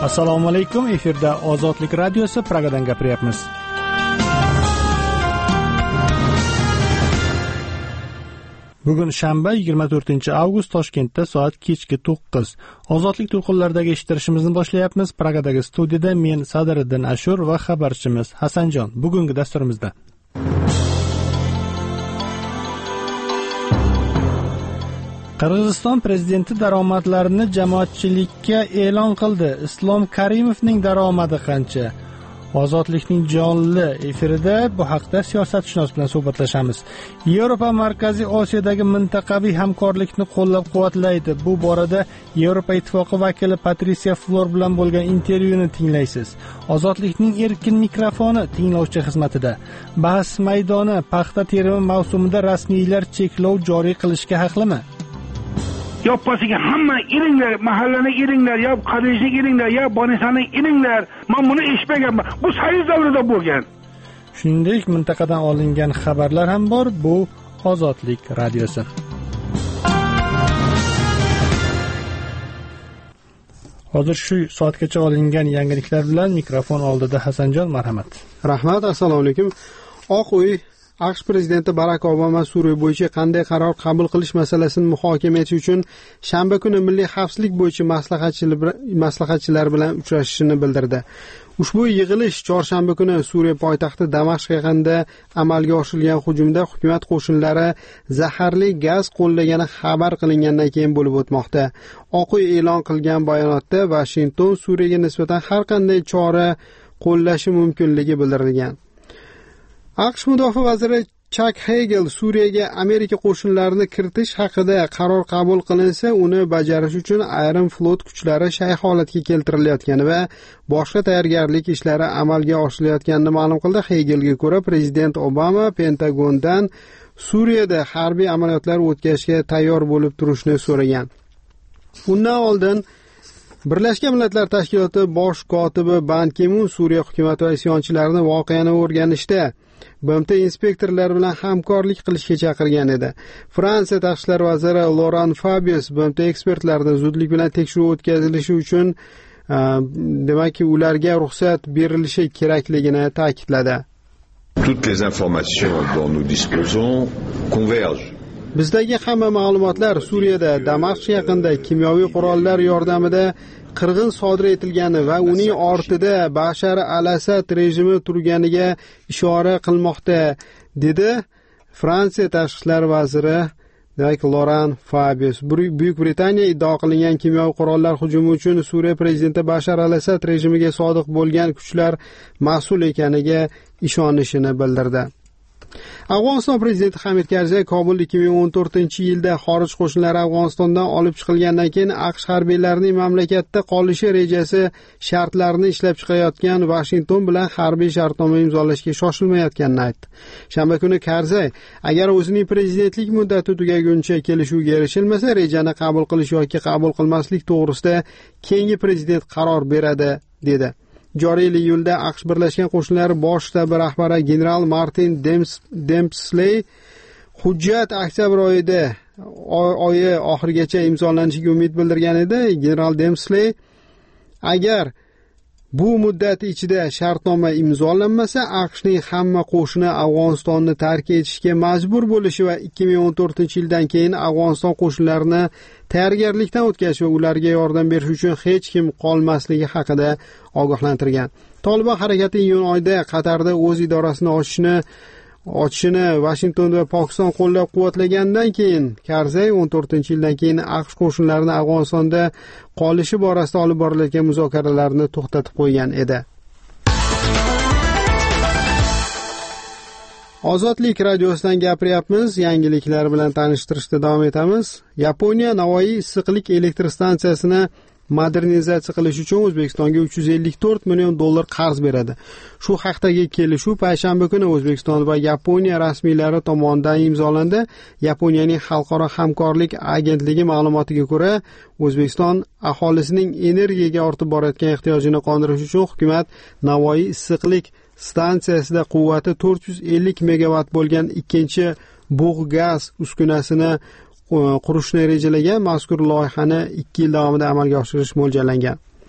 Assalomu alaykum. Efirda Ozodlik radiosi Pragadan gapiryapmiz. Bugun shanba 24-avgust Toshkentda soat kechki 9. Ozodlik to'lqinlaridagi eshittirishimizni boshlayapmiz. Pragadagi studiyada men Sadiriddin Ashur va xabarchimiz Hasanjon. Bugungi dasturimizda Qirg'iziston prezidenti daromadlarini jamoatchilikka e'lon qildi. Islom Karimovning daromadi qancha? Ozodlikning jonli efirida bu haqda siyosatshunos bilan suhbatlashamiz. Yevropa Markaziy Osiyodagi mintaqaviy hamkorlikni qo'llab-quvvatlaydi. Bu borada Yevropa Ittifoqi vakili Patricia Flor bilan bo'lgan intervyuni tinglaysiz. Ozodlikning erkin mikrofoni tinglovchi xizmatida. Bahs maydoni paxta terimi mavsumida rasmiylar cheklov joriy qilishga haqlimi? Yoppasiga hamma iringlar, mahallani iringlar, yo qadishni iringlar, yo bonisani iringlar. Men buni eshitmaganman. Bu soyuz davrida bo'lgan. Shuningdek, mintaqadan olingan xabarlar ham bor. Bu Ozodlik radiosi. Hozir shu soatgacha olingan yangiliklar bilan mikrofon oldida Hasanjon, marhamat. Rahmat, assalomu alaykum. Oq uy AQSh prezidenti Barak Obama Suriya bo'yicha qanday qaror qabul qilish masalasini muhokama etish uchun shanba kuni milliy xavfsizlik bo'yicha maslahatchilar bilan uchrashishini bildirdi. Ushbu yig'ilish chorshanba kuni Suriya poytaxti Damashq yaqinida amalga oshirilgan hujumda hukumat qo'shinlari zaharli gaz qo'llagani xabar qilingandan keyin bo'lib o'tmoqda. Oq uy e'lon qilgan bayonotda Washington Suriyaga nisbatan har qanday chora qo'llashi mumkinligi bildirilgan. AQSh mudofaa vaziri Chuck Hagel Suriyaga Amerika qo'shinlarini kiritish haqida qaror qabul qilinsa, uni bajarish uchun ayrim flot kuchlari shay holatga keltirilayotgani va boshqa tayyorgarlik ishlari amalga oshirilayotganini ma'lum qildi. Hagelga ko'ra, prezident Obama Pentagondan Suriyada harbiy amaliyotlar o'tkazishga tayyor bo'lib turishni so'ragan. Bundan oldin Birlashgan Millatlar Tashkiloti bosh kotibi Ban Ki-mun Suriya hukumati va isyonchilarni voqeani o'rganishda BMT inspektorlari bilan hamkorlik qilishga chaqirgan edi. Fransiya tashqi ishlar vaziri Laurent Fabius BMT ekspertlarini zudlik bilan tekshiruv o'tkazilishi uchun demakki ularga ruxsat berilishi kerakligini ta'kidladi. Toutes les informations dont nous disposons convergent. Bizdagi hamma ma'lumotlar Suriyada Damashq yaqinida kimyoviy qurollar yordamida qirg'in sodir etilgani va uning ortida Bashar al-Asad rejimi turganiga ishora qilmoqda, dedi Fransiya tashqi ishlar vaziri Laurent Fabius. Buyuk Britaniya iddao qilingan kimyoviy qurollar hujumi uchun Suriya prezidenti Bashar al-Asad rejimiga sodiq bo'lgan kuchlar mas'ul ekaniga ishonishini bildirdi. Afg'oniston prezidenti Hamid Karzay Kobul 2014-yilda xorij qo'shinlari Afg'onistondan olib chiqilgandan keyin AQSh harbiylarining mamlakatda qolishi rejasi shartlarini ishlab chiqayotgan Washington bilan harbiy shartnoma imzolashga shoshilmayotganini aytdi. Shanba kuni Karzay, agar o'zining prezidentlik muddati tugaguncha kelishuvga erishilmasa, rejani qabul qilish yoki qabul qilmaslik to'g'risida keyingi prezident qaror beradi, dedi. Joriy yil iyulda AQSh Birlashgan Qo'shinlari bosh shtabi rahbari general Martin Dempsey hujjat oktyabr oyi oxirigacha imzolanishiga umid bildirgan edi. General Dempsey, agar bu muddat ichida shartnoma imzolanmasa, AQShning hamma qo'shini Afg'onistonni tark etishga majbur bo'lishi va 2014-yildan keyin Afg'oniston qo'shinlarini tayyorgarlikdan o'tkazish va ularga yordam berish uchun hech kim qolmasligi haqida ogohlantirgan. Tolibon harakati iyun oyida Qatarda o'z idorasini ochishini Washington va Pokiston qo'llab-quvvatlagandan keyin Karzay 14-yildan keyin AQSh qo'shinlarini Afg'onistonda qolishi borasida olib borilayotgan muzokaralarni to'xtatib qo'ygan edi. Ozodlik radiosidan gapiryapmiz. Yangiliklar bilan tanishtirishda davom etamiz. Yaponiya Navoiy issiqlik elektr stansiyasini modernizatsiya qilish uchun O'zbekistonga $354 million qarz beradi. Shu haqdagi kelishuv payshanba kuni O'zbekiston va Yaponiya rasmiylari tomonidan imzolandi. Yaponiyaning xalqaro hamkorlik agentligi ma'lumotiga ko'ra, O'zbekiston aholisining energiyaga ortib borayotgan ehtiyojini qondirish uchun hukumat Navoiy issiqlik stansiyasida quvvati 450 megawatt bo'lgan ikkinchi bug' gaz uskunasini qurishni rejalagan. Mazkur loyihani 2 yil davomida amalga oshirish mo'ljallangan.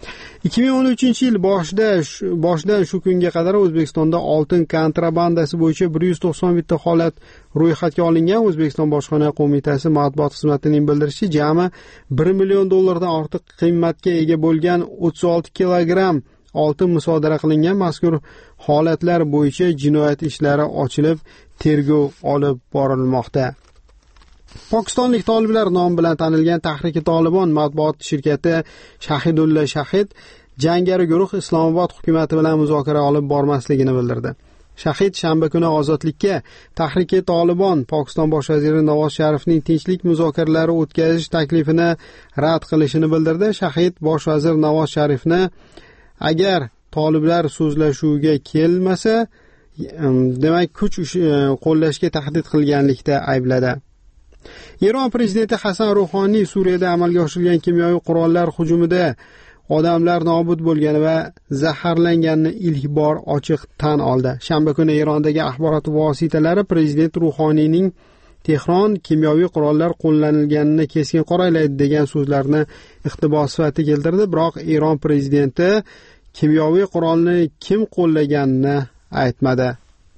2013-yil boshidan shu kunga qadar O'zbekistonda oltin kontrabandasi bo'yicha 191 holat ro'yxatga olingan. O'zbekiston Bojxona qo'mitasi matbuot xizmatining bildirishicha, jami $1 million dan ortiq qiymatga ega bo'lgan 36 kilogramm oltin musodara qilingan. Mazkur holatlar bo'yicha jinoyat ishlari ochilib, tergov olib borilmoqda. Pokistonlik toliblar nomi bilan tanilgan Tahriki Tolibon matbuot shirkati Shahidulla Shahid jangari guruh Islomobod hukumati bilan muzokara olib bormasligini bildirdi. Shahid shanba kuni Ozodlikka Tahriki Tolibon Pokiston bosh vaziri Navoz Sharifning tinchlik muzokaralari o'tkazish taklifini rad qilishini bildirdi. Shahid bosh vazir Navoz Sharifni agar toliblar so'zlashuvga kelmasa, demak kuch qo'llashga tahdid qilganlikda aybladi. Eron prezidenti Hasan Ruhoniy Suriyada amalga oshirilgan kimyoviy qurollar hujumida odamlar nobud bo'lgani va zaharlanganini ilk bor ochiq tan oldi. Shanba kuni Erondagi axborot vositalari prezident Ruhoniyning Tehron kimyoviy qurollar qo'llanilganini keskin qoralaydi degan so'zlarni iqtibos sifatida keltirdi. Biroq Eron prezidenti kimyoviy qurolni kim qo'llaganini aytmadi.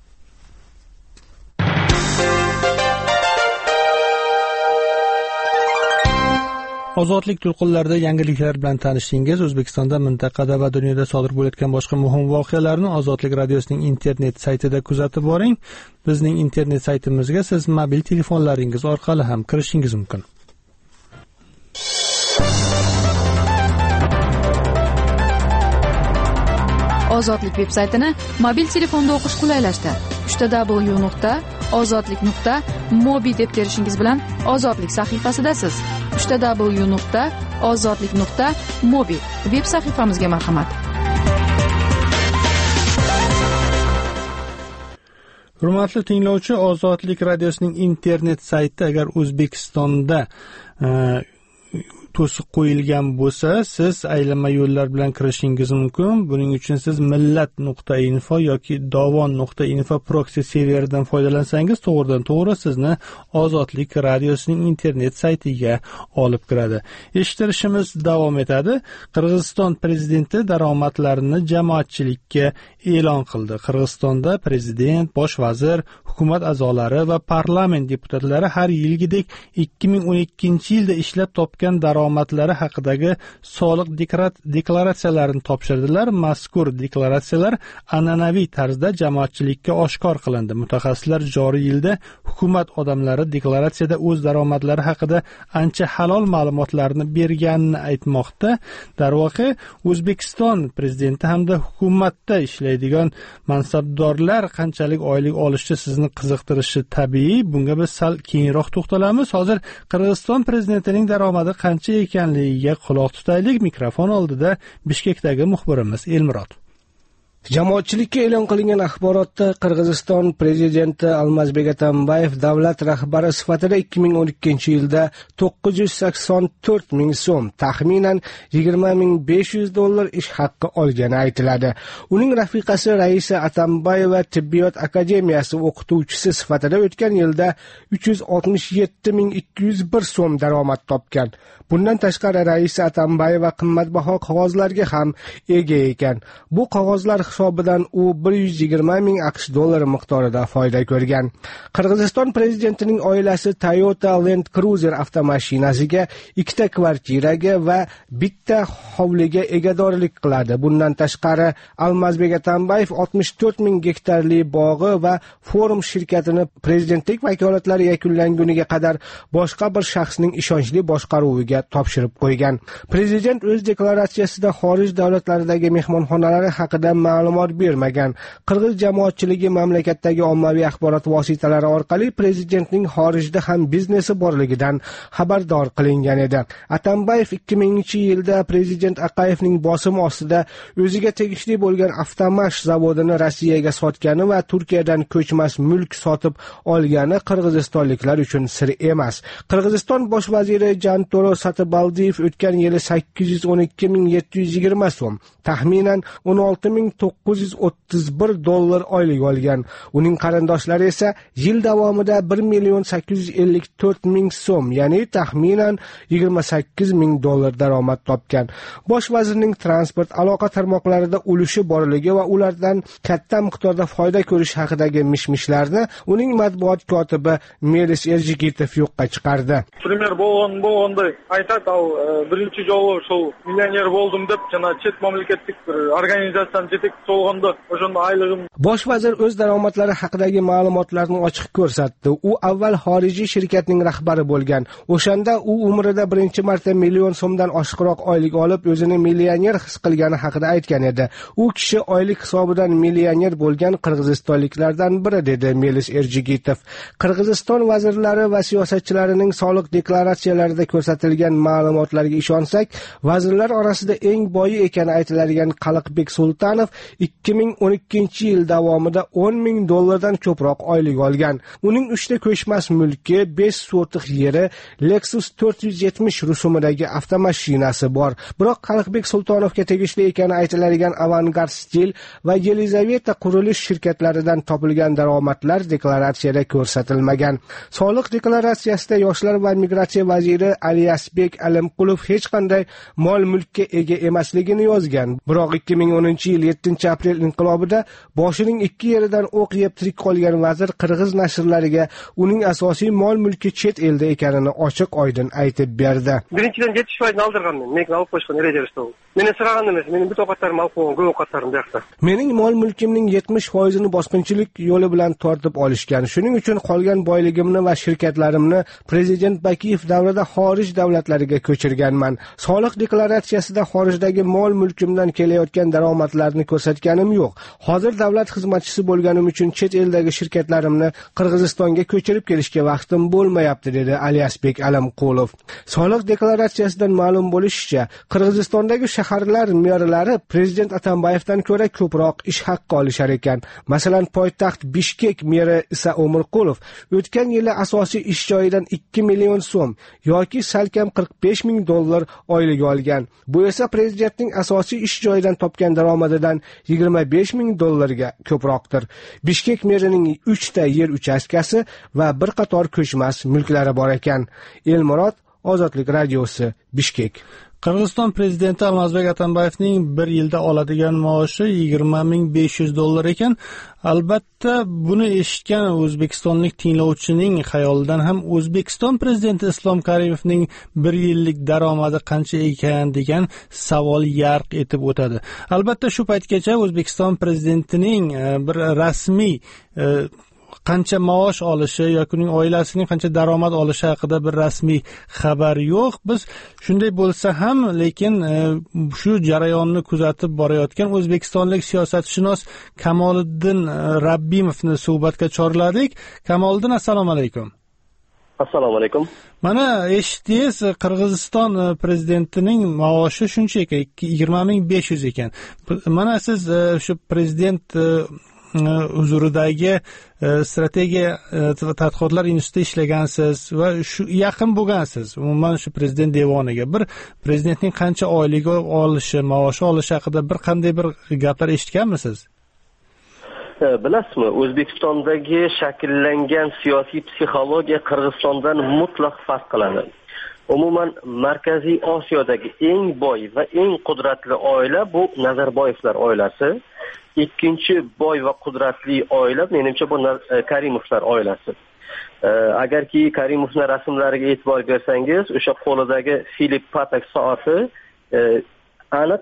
Ozodlik to'lqinlarida yangiliklar bilan tanishdingiz. O'zbekistonda, mintaqada va dunyoda sodir bo'layotgan boshqa muhim voqealarni Ozodlik radiosining internet saytida kuzatib boring. Bizning internet saytimizga siz mobil telefonlaringiz orqali ham kirishingiz mumkin. Ozodlik veb-saytini mobil telefonda o'qish qulaylashdi. www.ozodlik.mobi deb terishingiz bilan Ozodlik sahifasidasiz. www.ozodlik.mobi veb sahifamizga marhamat. Hurmatli tinglovchi, Ozodlik radiosining internet sayti agar O'zbekistonda to'siq qo'yilgan bo'lsa, siz aylanma yo'llar bilan kirishingiz mumkin. Buning uchun siz millat.info yoki dovon.info proxy serveridan foydalansangiz, to'g'ridan-to'g'ri sizni Ozodlik radiosining internet saytiga olib kiradi. Eshittirishimiz davom etadi. Qirg'iziston prezidenti daromadlarini jamoatchilikka e'lon qildi. Qirg'izistonda prezident, bosh vazir, hukumat a'zolari va parlament deputatlari har yilgidek 2012-yilda ishlab topgan daromadlari haqidagi soliq deklaratsiyalarini topshirdilar. Mazkur deklaratsiyalar an'anaviy tarzda jamoatchilikka oshkor qilindi. Mutaxassislar joriy yilda hukumat odamlari deklaratsiyada o'z daromadlari haqida ancha halol ma'lumotlarni berganini aytmoqda. Darvoqe, O'zbekiston prezidenti hamda hukumatda ishlaydigan mansabdorlar qanchalik oylik olishi sizni qiziqtirishi tabiiy. Bunga biz sal keyinroq to'xtalamiz. Hozir Qirg'iziston prezidentining daromadi qancha ekanligiga quloq tutaylik. Mikrofon oldida Bishkekdagi muxbirimiz Elmurod. Jamoatchilikka e'lon qilingan axborotda Qirg'iziston prezidenti Almazbek Atambayev davlat rahbari sifatida 2012-yilda 984 ming so'm, taxminan $20,500 ish haqqi olgani aytiladi. Uning rafiqasi Raisa Atambayeva Tibbiyot akademiyasi o'qituvchisi sifatida o'tgan yilda 367,201 so'm daromad topgan. Bundan tashqari Raisa Atambayeva qimmatbaho qog'ozlarga ham ega ekan. Bu qog'ozlar hisobidan u $120,000 miqdorida foyda ko'rgan. Qirg'iziston prezidentining oilasi Toyota Land Cruiser avtomashinasiga, 2 kvartiraga va 1 hovliga egadorlik qiladi. Bundan tashqari Almazbek Atambayev 64 ming gektarli bog'i va forum shirkatini prezidentlik vakolatlari yakunlanguniga qadar boshqa bir shaxsning ishonchli boshqaruviga topshirib qo'ygan. Prezident o'z deklaratsiyasida xorij davlatlaridagi mehmonxonalari haqida ma'lumot bermagan. Qirg'iz jamoatchiligi mamlakatdagi ommaviy axborot vositalari orqali prezidentning xorijda ham biznesi borligidan xabardor qilingan edi. Atambayev 2000-yilda prezident Aqayevning bosimi ostida o'ziga tegishli bo'lgan avtomash zavodini Rossiyaga sotgani va Turkiyadan ko'chmas mulk sotib olgani qirg'izistonliklar uchun sir emas. Qirg'iziston bosh vaziri Jantoro Satabaldiyev o'tgan yili 812,720 so'm, taxminan 16,900 $931 oylik olgan. Uning qarindoshlari esa yil davomida 1,854,000 so'm, ya'ni taxminan $28,000 daromad topgan. Bosh vazirning transport aloqa tarmoqlarida ulushi borligi va ulardan katta miqdorda foyda ko'rish haqidagi mishmishlarni uning matbuot kotibi Melis Erjigitov yo'qqa chiqardi. Primer bo'lganday aytadi, birinchi javob shu millioner bo'ldim deb, jana chet mamlakatlik bir organizatsiyaning yetakchisi bo'lganda o'shanda oyligim. Bosh vazir o'z daromadlari haqidagi ma'lumotlarni ochiq ko'rsatdi. U avval xorijiy shirkatning rahbari bo'lgan. O'shanda u umrida birinchi marta million so'mdan oshiqroq oylik olib, o'zini millioner his qilgani haqida aytgan edi. U kishi oylik hisobidan millioner bo'lgan qirg'izistonliklardan biri, dedi Melis Erjigitov. Qirg'iziston vazirlari va siyosatchilarining soliq deklaratsiyalarida ko'rsatilgan ma'lumotlarga ishonsak, vazirlar orasida eng boyi ekani aytiladigan Qaliqbek Sultanov 2012-yil davomida $10,000 dan ko'proq oylik olgan. Uning 3 ta ko'chmas mulki, 5 sotix yeri, Lexus 470 rusumidagi avtomashinasi bor. Biroq Qaliqbek Sultanovga tegishli ekani aytiladigan Avangard Stil va Yelizaveta qurilish shirkatlaridan topilgan daromadlar deklaratsiyada ko'rsatilmagan. Soliq deklaratsiyasida Yoshlar va migratsiya vaziri Aliyasbek Alimqulov hech qanday mol-mulkka ega emasligini yozgan. Biroq 2010-yil 7-aprel inqilobida boshining 2 yeridan o'q yeb tirik qolgan vazir qirg'iz nashrlariga uning asosiy mol-mulki chet elda ekanini ochiq-oydin aytib berdi. Birinchidan 70% aldirganman. Men olib qo'yishgan rejasida. Meni so'ragandim emas, mening bitta ovqatlarim olib qo'ygan, ko'p ovqatlarim yo'qda. Mening mol-mulkimning 70%ni bosqinchilik yo'li bilan tortib olishgan. Shuning uchun qolgan boyligimni va shirkatlarimni prezident Bakiyev davrida xorij davlatlariga ko'chirganman. Soliq deklaratsiyasida xorijdagi mol-mulkimdan kelayotgan daromadlarni ko'rsatganim yo'q. Hozir davlat xizmatchisi bo'lganim uchun chet eldagi shirkatlarimni Qirg'izistonga ko'chirib kelishga vaqtim bo'lmayapti, dedi Aliyasbek Alimqulov. Soliq deklaratsiyasidan ma'lum bo'lishicha, Qirg'izistondagi shaharlar merlari prezident Atambayevdan ko'ra ko'proq ish haqqi olishar ekan. Masalan, poytaxt Bishkek meri Isa Umurqulov o'tgan yili asosiy ish joyidan 2 million so'm yoki salkam $45,000 oylik olgan. Bu esa prezidentning asosiy ish joyidan topgan daromadidan $25,000 ga ko'proqdir. Bishkek merining 3 ta yer uchastkasi va bir qator ko'chmas mulklari bor ekan. Elmurod, Ozodlik radiosi, Bishkek. Qirg'iziston prezidenti Almazbek Atambayevning bir yilda oladigan maoshi $20,500 ekan. Albatta, buni eshitgan o'zbekistonlik tinglovchining xayolidan ham O'zbekiston prezidenti Islom Karimovning bir yillik daromadi qancha ekan degan savol yarq etib o'tadi. Albatta, shu paytgacha O'zbekiston prezidentining bir rasmiy qancha maosh olishi yoki uning oilasining qancha daromad olishi haqida bir rasmiy xabar yo'q. Biz shunday bo'lsa ham, lekin shu jarayonni kuzatib borayotgan o'zbekistonlik siyosatshunos Kamoliddin Rabbimovni suhbatga chorladik. Kamoliddin, assalomu alaykum. Assalomu alaykum. Mana eshitdingiz, Qirg'iziston prezidentining maoshi shuncha ekan, $20,500 ekan. Mana siz shu prezident huzuridagi strategiya tadqiqotlar institutida ishlagansiz va shu yaqin bo'lgansiz umuman shu prezident devoniga. Bir prezidentning qancha oyligi olishi, maoshi olishi haqida bir qanday bir gaplar eshitganmisiz? Bilasizmi, O'zbekistondagi shakllangan siyosiy psixologiya Qirg'izistondan mutlaq farq qiladi. Umuman Markaziy Osiyodagi eng boy va eng qudratli oila bu Nazarboyevlar oilasi. Ikkinchi boy va qudratli oila menimcha bu Karimovlar oilasi. Agarki Karimovning rasmlariga e'tibor bersangiz, o'sha qo'lidagi Philip Patek soati aniq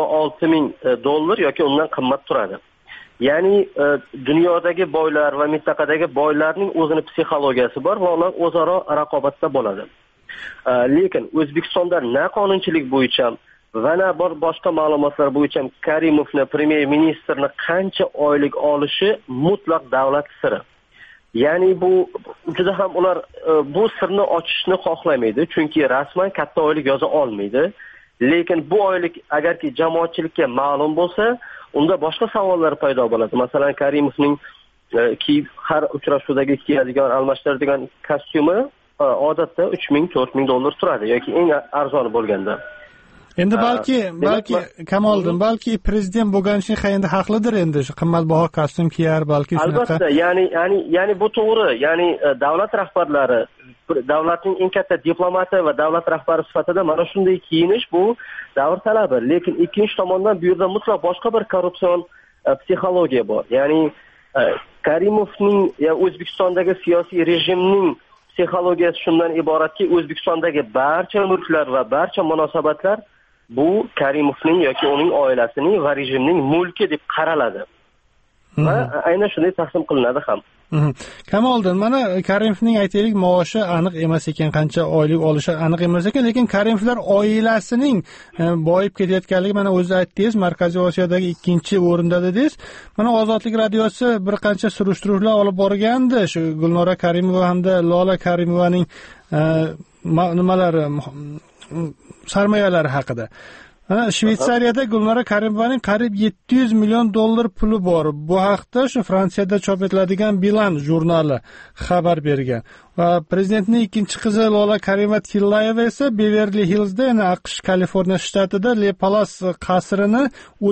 $26,000 yoki undan qimmat turadi. Ya'ni dunyodagi boylar va mintaqadagi boylarning o'zining psixologiyasi bor va ular o'zaro raqobatda bo'ladi. Lekin O'zbekistonda na qonunchilik bo'yicha va na boshqa ma'lumotlar bo'yicha Karimovni premyer ministrni qancha oylik olishi mutlaq davlat siri. Ya'ni bu juda ham ular bu sirni ochishni xohlamaydi, chunki rasman katta oylik yoza olmaydi. Lekin bu oylik agarki jamoatchilikka ma'lum bo'lsa, unda boshqa savollar paydo bo'ladi. Masalan, Karimovning har uchrashuvdagi kiyadigan, almashtiradigan kostyumi odatda $3,000-4,000 turadi yoki eng arzoni bo'lganda. endi balki Kamoliddin, balki prezident bo'lgani uchun endi haqlidir, endi shu qimmatbaho kostyum kiyar, balki shunaqa. Albatta, ya'ni bu to'g'ri. Ya'ni davlat rahbarlari, davlatning eng katta diplomati va davlat rahbari sifatida mana shunday kiyinish bu davr talabi. Lekin ikkinchi tomondan bu yerda mutlaq boshqa bir korrupsion psixologiya bor. Ya'ni Karimovning O'zbekistondagi siyosiy rejimning psixologiyasi shundan iboratki, O'zbekistondagi barcha mulklar va barcha munosabatlar bu Karimovning yoki uning oilasining va rejimning mulki deb qaraladi. Va aynan shunday taqsim qilinadi ham. Kamoliddin, mana Karimovning aytaylik maoshi aniq emas ekan, qancha oylik olishi aniq emas ekan, lekin Karimovlar oilasining boyib ketayotganligi mana o'zi aytdingiz, Markaziy Osiyodagi 2-o'rinda dedingiz. Mana Ozodlik radiosi bir qancha surishtiruvlar olib borgandi, shu Gulnora Karimova hamda Lola Karimovaning nimalari sarmoyalari haqida. Shveysariyada Gulnora Karimovaning qariyb $700 million puli bor. Bu haqda shu Fransiyada chop etiladigan Bilan jurnali xabar bergan. Va prezidentning ikkinchi qizi Lola Karimova-Tillayeva esa Beverli Hillsda, ya'ni AQSh Kaliforniya shtatida Le Palace qasrini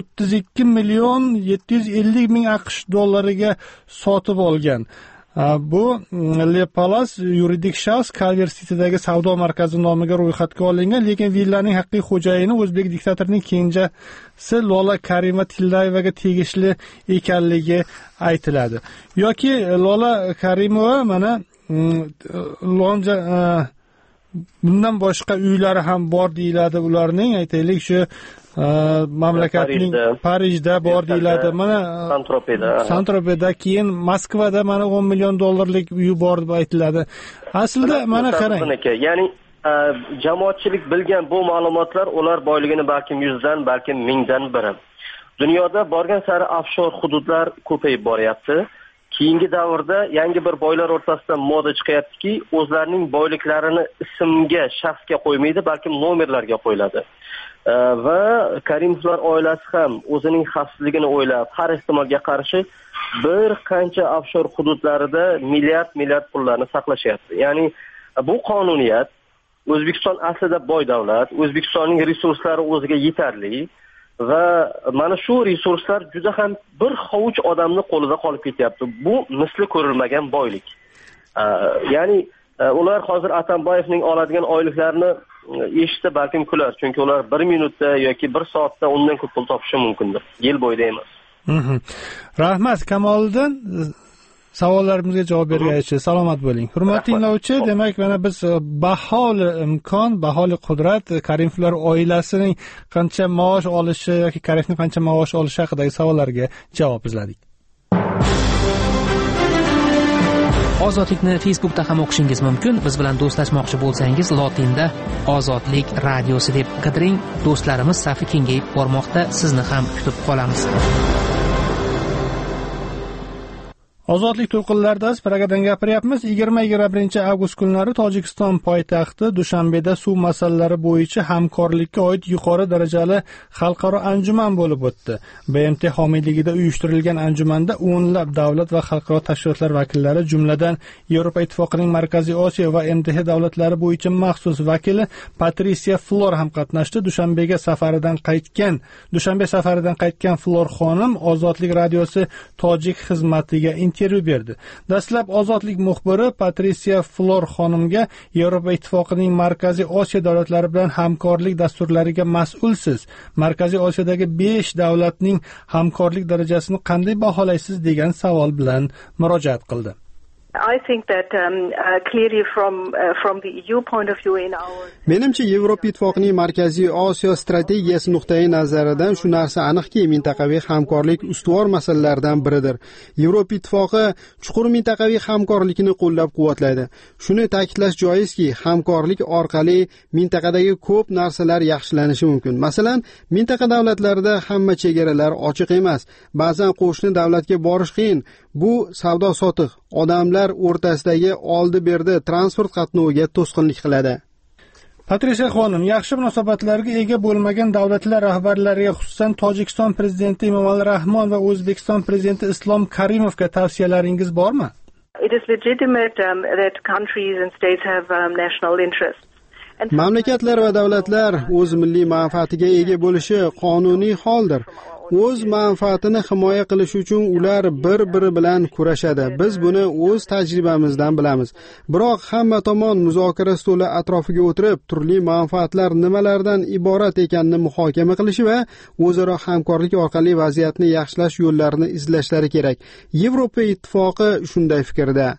32,750,000 AQSh dollariga sotib olgan. Bu Le Palace yuridik shaxs Culver City'dagi savdo markazi nomiga ro'yxatga olingan, lekin villaning haqiqiy xo'jayini o'zbek diktatorining kenjasi Lola Karimova-Tillayevaga tegishli ekanligi aytiladi. Yoki Lola Karimova mana Lonja bundan boshqa uylari ham bor deyiladi ularning, aytaylik shu mamlakatning Parijda bor deyiladi. Mana Santropeda, keyin Moskvada mana $10 million uyi bor deb aytiladi. Aslida mana qarang. Ya'ni jamoatchilik bilgan bu ma'lumotlar ular boyligini balkim 100dan, balkim 1000dan biri. Dunyoda borgan sari offshor hududlar ko'payib boryapti. Keyingi davrda yangi bir boylar o'rtasida moda chiqyaptiki, o'zlarining boyliklarini ismga, shaxsga qo'ymaydi, balkim nomerlarga qo'yiladi. Va Karimovlar oilasi ham o'zining xavfsizligini o'ylab, har ehtimolga qarshi bir qancha offshor hududlarida milliard pullarni saqlashyapti. Ya'ni bu qonuniyat, O'zbekiston aslida boy davlat, O'zbekistonning resurslari o'ziga yetarli va mana shu resurslar juda ham bir hovuch odamning qo'lida qolib ketyapti. Bu misli ko'rilmagan boylik. Ya'ni ular hozir Atambayevning oladigan oyliklarni eshitsa balkim kular, chunki ular 1 minutda yoki 1 soatda undan ko'p pul topishi mumkindir. Yil bo'yida emas. Rahmat Kamoliddin, savollarimizga javob bergach, salomat bo'ling. Hurmatli tinglovchi, demak mana biz baholi imkon, baholi qudrat Karimovlar oilasining qancha maosh olishi yoki Karimovning qancha maosh olishi haqidagi savollarga javob izladik. Ozodlikni Facebookda ham o'qishingiz mumkin. Biz bilan do'stlashmoqchi bo'lsangiz, lotinda Ozodlik radiosi deb qidiring. Do'stlarimiz safi kengayib bormoqda. Sizni ham kutib qolamiz. Ozodlik to'lqinlarida Pragadan gapiryapmiz. 20-21 avgust kunlari Tojikiston poytaxti Dushanbeda suv masalalari bo'yicha hamkorlikka oid yuqori darajali xalqaro anjuman bo'lib o'tdi. BMT homiyligida uyushtirilgan anjumanda o'nlab davlat va xalqaro tashkilotlar vakillari, jumladan Yevropa Ittifoqining Markaziy Osiyo va MTH davlatlari bo'yicha maxsus vakili Patricia Flor ham qatnashdi. Dushanbe safaridan qaytgan Flor xonim Ozodlik radiosi tojik xizmatiga intervyu berdi. Dastlab Ozodlik muxbiri Patricia Flor xonimga Yevropa Ittifoqining Markaziy Osiyo davlatlari bilan hamkorlik dasturlariga mas'ulsiz. Markaziy Osiyodagi 5 davlatning hamkorlik darajasini qanday baholaysiz degan savol bilan murojaat qildi. I think that clearly from the EU point of view in our Menimcha Yevropa Ittifoqining Markaziy Osiyo strategiyasi nuqtai nazaridan shu narsa aniqki, mintaqaviy hamkorlik ustuvor masalalardan biridir. Yevropa Ittifoqi chuqur mintaqaviy hamkorlikni qo'llab-quvvatlaydi. Shuni ta'kidlash joizki, hamkorlik orqali mintaqadagi ko'p narsalar yaxshilanishi mumkin. Masalan, mintaqa davlatlarida hamma chegaralar ochiq emas. Ba'zan qo'shni davlatga borish qiyin. Bu savdo-sotiq, odamlar o'rtasidagi oldi-berdi transport qatnoviga to'sqinlik qiladi. Patricia xonim, yaxshi munosabatlarga ega bo'lmagan davlatlar rahbarlariga, xususan Tojikiston prezidenti Emomali Rahmon va O'zbekiston prezidenti Islom Karimovga tavsiyalaringiz bormi? It is legitimate that countries and states have national interests. Mamlakatlar va davlatlar o'z milliy manfaatiga ega bo'lishi qonuniy holdir. O'z manfaatini himoya qilish uchun ular bir-biri bilan kurashadi. Biz buni o'z tajribamizdan bilamiz. Biroq hamma tomon muzokara stoli atrofiga o'tirib, turli manfaatlar nimalardan iborat ekanini muhokama qilishi va o'zaro hamkorlik orqali vaziyatni yaxshilash yo'llarini izlashlari kerak. Yevropa ittifoqi shunday fikrda.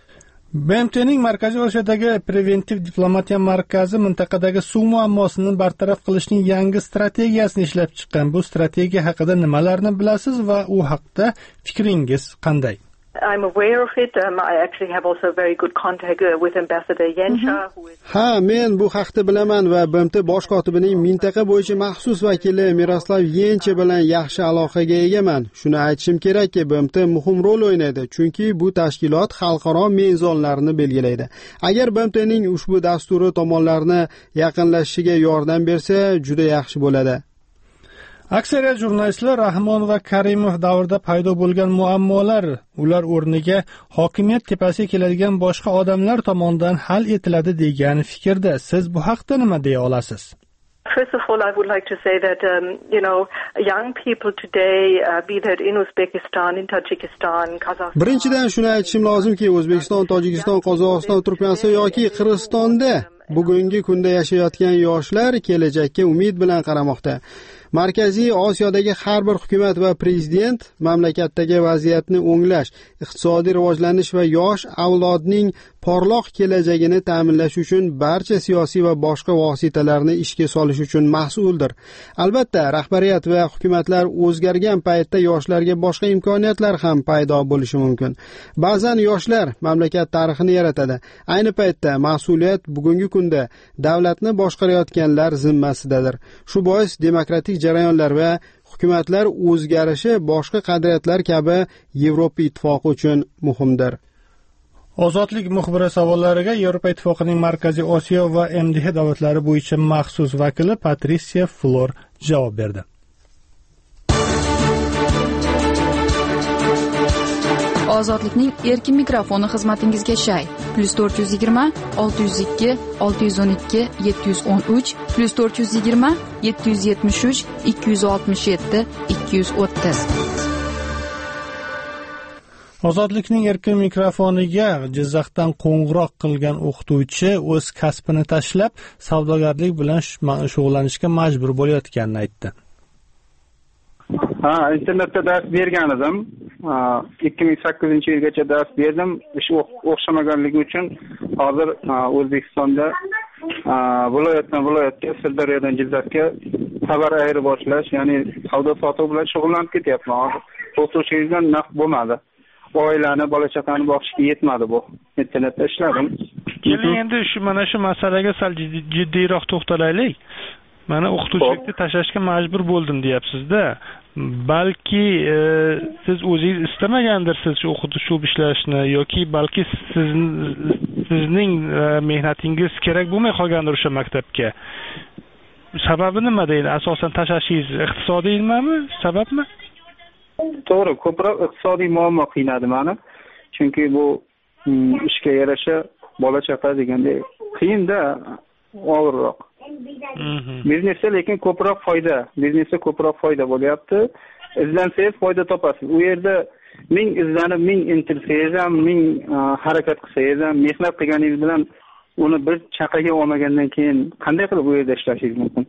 BMTning Markaziy Osiyodagi preventiv diplomatiya markazi mintaqadagi suv muammosini bartaraf qilishning yangi strategiyasini ishlab chiqqan. Bu strategiya haqida nimalarni bilasiz va u haqda fikringiz qanday? I'm aware of it. I actually have also very good contact with Ambassador Yensha. Ha, men bu haqda bilaman va BMT bosh kotibining mintaqa bo'yicha maxsus vakili Miroslav Yencha bilan yaxshi aloqaga egaman. Shuni aytishim kerakki, BMT muhim rol o'ynaydi, chunki bu tashkilot xalqaro mezonlarni belgilaydi. Agar BMTning ushbu dasturi tomonlarni yaqinlashishiga yordam bersa, juda yaxshi bo'ladi. Aksariyat jurnalistlar Rahmon va Karimov davrida paydo bo'lgan muammolar ular o'rniga hokimiyat tepasiga keladigan boshqa odamlar tomonidan hal etiladi degan fikrda. Siz bu haqda nima deya olasiz? First of all, I would like to say that, young people today, be that in Uzbekistan, in Tajikistan, Kazakhstan... Birinchidan shuni aytishim lozimki, O'zbekiston, Tojikiston, Qozog'iston, Turkmaniston yoki Qirg'izistonda bugungi kunda yashayotgan yoshlar kelajakka umid bilan qaramoqda. Markaziy Osiyodagi har bir hukumat va prezident mamlakatdagi vaziyatni o'nglash, iqtisodiy rivojlanish va yosh avlodning porloq kelajagini ta'minlash uchun barcha siyosiy va boshqa vositalarni ishga solish uchun mas'uldir. Albatta, rahbariyat va hukumatlar o'zgargan paytda yoshlarga boshqa imkoniyatlar ham paydo bo'lishi mumkin. Ba'zan yoshlar mamlakat tarixini yaratadi. Ayni paytda mas'uliyat bugungi kunda davlatni boshqarayotganlar zimmasidadir. Shu bois demokratik jarayonlar va hukumatlar o'zgarishi boshqa qadriyatlar kabi Yevropa ittifoqi uchun muhimdir. Ozodlik muxbiri savollariga Yevropa ittifoqining Markaziy Osiyo va MDH davlatlari bo'yicha maxsus vakili Patricia Flor javob berdi. Ozodlikning erkin mikrofoni xizmatingizga shay. +420 602 612 713 +420 773 267 230. Ozodlikning erkin mikrofoniga Jizzaxdan qo'ng'iroq qilgan o'qituvchi o'z kasbini tashlab, savdogarlik bilan shug'ullanishga majbur bo'layotganini aytdi. Internetda dars bergan edim. 2008-yilgacha dars berdim. Ish o'xshamaganligi uchun hozir O'zbekistonda viloyatdan viloyatga, Sirdaryodan Jizzaxga xabar ayirib boshlash, ya'ni savdo sotuv bilan shug'ullanib ketyapman. O'qituvchilikdan naf bo'lmadi. Oilani, bola chaqani boqishga yetmadi bu. Internetda ishladim. Keling endi mana shu masalaga sal jiddiyroq to'xtalaylik. Mana o'qituvchilikni tashlashga majbur bo'ldim deyapsiz-da. Balki siz o'zingiz istamagandirsiz shu o'qituvchi ishlashni yoki balki sizning mehnatingiz kerak bo'lmay qolgandir o'sha maktabga. Sababi nima deydi? Asosan tashlashingiz iqtisodiymi? Sababmi? To'g'ri, ko'proq iqtisodiy muammo qiynadi meni. Chunki bu ishga yarasha bola chaqa deganda qiyin-da, og'irroq. Biznesda lekin ko'proq foyda bo'lyapti. Izlansangiz foyda topasiz. U yerda ming izlanib, ming intilsangiz ham, ming harakat qilsangiz ham, mehnat qilganingiz bilan uni bir chaqaga olmagandan keyin qanday qilib u yerda ishlashingiz mumkin?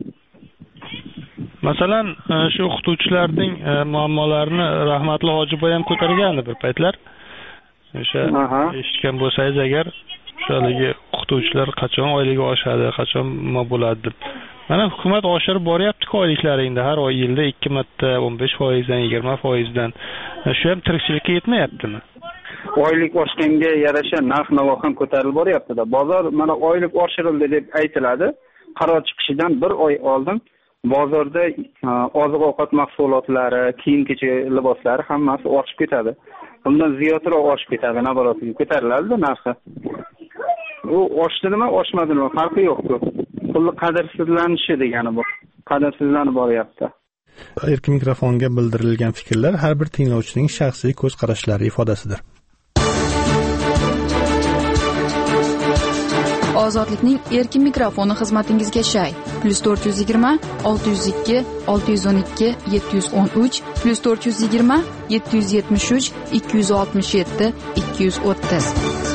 Masalan, shu o'qituvchilarning muammolarini rahmatli Hojiboy ham ko'targandi bir paytlar. O'sha eshitgan bo'lsangiz agar, o'shaligi o'qituvchilar qachon oyligi oshadi, qachon nima bo'ladi deb. Mana hukumat oshirib boryapti-ku oyliklaringda har oy yilda 2 marta 15% dan 20%dan. Shu ham tirikchilikka yetmayaptimi? Oylik oshganga yarasha narx-navo ham ko'tarilib boryapti-da. Bozor mana oylik oshirildi deb aytiladi. Qaror chiqishidan bir oy oldin bozorda oziq-ovqat mahsulotlari, kiyim-kechak liboslari hammasi oshib ketadi. Bundan ziyodroq oshib ketadi, naboratiga ko'tariladi narxi. U oshdimi, oshmadimi farqi yo'q-ku. Pulni qadrsizlanishi degani bu. Qadrsizlanib boryapti. Erkin mikrofonga bildirilgan fikrlar har bir tinglovchining shaxsiy ko'z qarashlari ifodasidir. Ozodlikning erkin mikrofoni xizmatingizga shay. +420 602 612 713 +420 773 267 230.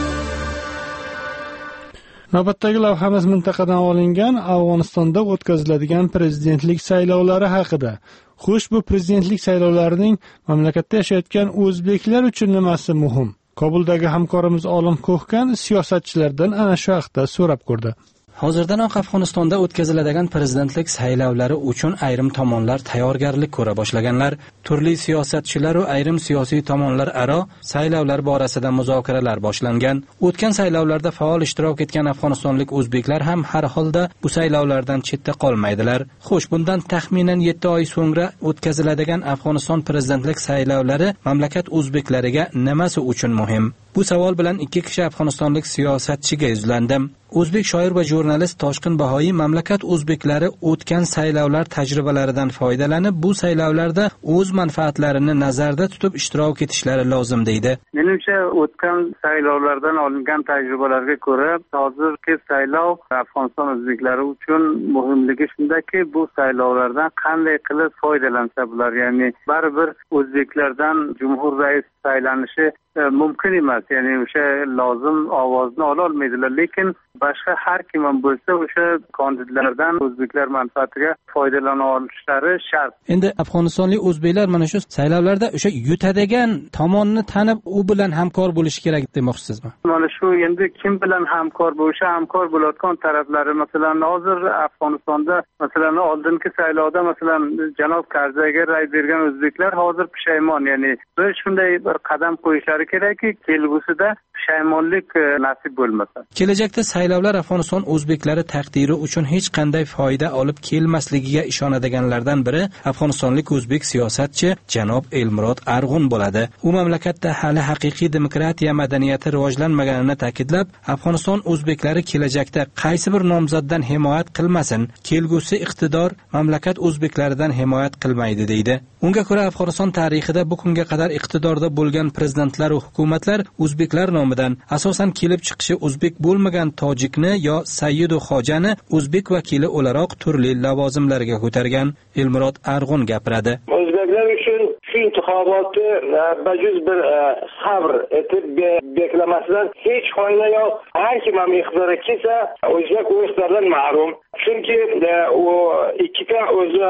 Navbatdagi lavhamiz mintaqadan olingan Afg'onistonda o'tkaziladigan prezidentlik saylovlari haqida. Xo'sh, bu prezidentlik saylovlarining mamlakatda yashayotgan o'zbeklar uchun nimasi muhim? Kobuldagi hamkorimiz Olim Ko'hkan siyosatchilardan ana shu haqda so'rab ko'rdi. Hozirdanoq Afg'onistonda o'tkaziladigan prezidentlik saylovlari uchun ayrim tomonlar tayyorgarlik ko'ra boshlaganlar. Turli siyosatchilar va ayrim siyosiy tomonlar aro saylovlar borasida muzokaralar boshlangan. O'tgan saylovlarda faol ishtirok etgan afg'onistonlik o'zbeklar ham har holda bu saylovlardan chetda qolmaydilar. Xo'sh, bundan taxminan 7 oy so'ngra o'tkaziladigan Afg'oniston prezidentlik saylovlari mamlakat o'zbeklariga nimasi uchun muhim? Bu savol bilan ikki kishi afg'onistonlik siyosatchiga yuzlandim. O'zbek shoir va jurnalist Toshqin Bahoyi mamlakat o'zbeklari o'tgan saylovlar tajribalaridan foydalanib, bu saylovlarda o'z manfaatlarini nazarda tutib ishtirok etishlari lozim deydi. Menimcha o'tgan saylovlardan olingan tajribalarga ko'ra, hozirgi saylov Afg'oniston o'zbeklari uchun muhimligi shundaki, bu saylovlardan qanday qilib foydalansa bular, ya'ni baribir o'zbeklardan jumhur rais saylanishi mumkin emas, ya'ni o'sha lozim ovozni ola olmaydilar, lekin boshqa har kim ham bo'lsa o'sha kandidatlardan o'zbeklar manfaatiga foydalana olishlari shart. Endi afg'onistonlik o'zbeklar mana shu saylovlarda o'sha yutadigan tomonni tanib, u bilan hamkor bo'lishi kerak demoqchisizmi? Mana shu endi kim bilan hamkor bo'lishi, hamkor bo'layotgan taraflari, masalan, hozir Afg'onistonda, masalan, oldingi saylovda, masalan, janob Karzayga ray bergan o'zbeklar hozir pushaymon, ya'ni bir shunday bir qadam qo'yishlari kerakki, kelgusida pushaymonlik nasib bo'lmasa. Kelajakda saylovlar Afg'oniston o'zbeklari taqdiri uchun hech qanday foyda olib kelmasligiga ishonadiganlardan biri afg'onistonlik o'zbek siyosatchi janob Elmurod Arg'un bo'ladi. U mamlakatda hali haqiqiy demokratiya madaniyati rivojlanmaganini ta'kidlab, Afg'oniston o'zbeklari kelajakda qaysi bir nomzoddan himoyat qilmasin, kelgusi iqtidor mamlakat o'zbeklaridan himoyat qilmaydi deydi. Unga ko'ra Afg'oniston tarixida bu kunga qadar iqtidorda bo'lgan prezidentlar va hukumatlar o'zbeklar nomidan, asosan kelib chiqishi o'zbek bo'lmagan tojikni yo Sayyidu Xojani o'zbek vakili o'laroq turli lavozimlarga ko'targan. Elmurod Arg'un gapiradi. O'zbeklar uchun shu intixobotni bajuz bir sabr etib beklamasdan hech foyda yo'q. Har kim ham iqtidorga kelsa, o'zbek u iqtidordan mahrum. Chunki u ikkita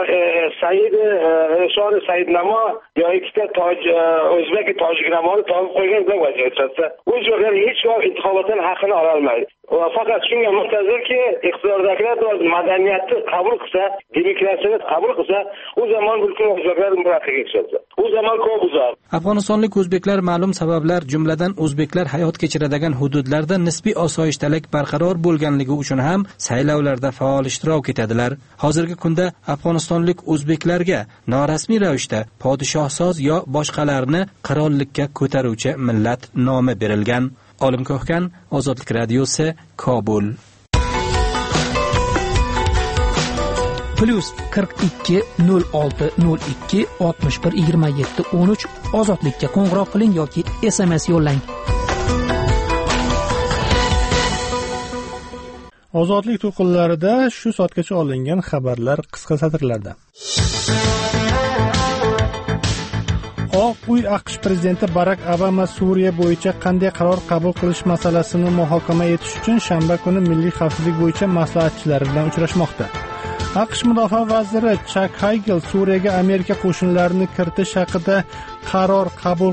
Saidnamo yo ikkita o'zbek tojiknamoni topib qo'ygan bilan vaziyatda o'zbeklar hech vaqt intixobotdan haqqini ola olmaydi. Faqat shunga muhtozdirki, iqtidordagilar madaniyatni qabul qilsa, demokratiyani qabul qilsa, u zaman butun o'zbeklar murakkabga tushadi. U zaman ko'p uzoq. Afg'onistonlik o'zbeklar ma'lum sabablar, jumladan o'zbeklar hayot kechiradigan hududlarda nisbiy osoyishtalik barqaror bo'lganligi uchun ham saylovlarda faol ishtirok etadilar. Hozirgi kunda afg'onistonlik o'zbeklarga norasmiy ravishda podshohsoz yo boshqalarni qirollikka ko'taruvchi millat nomi berilgan. Olim Ko'hkan, Ozodlik radiosi, Kobul. +42 06 02 61 27 13 Ozodlikka qo'ng'iroq qiling yoki SMS yo'llang. Ozodlik to'lqinlarida shu soatgacha olingan xabarlar qisqa satrlarda. Oq uy AQSh prezidenti Barak Obama Suriya bo'yicha qanday qaror qabul qilish masalasini muhokama etish uchun shanba kuni milliy xavfsizlik bo'yicha maslahatchilari bilan uchrashmoqda. AQSh mudofaa vaziri Chak Hagel Suriyaga Amerika qo'shinlarini kiritish haqida qaror qabul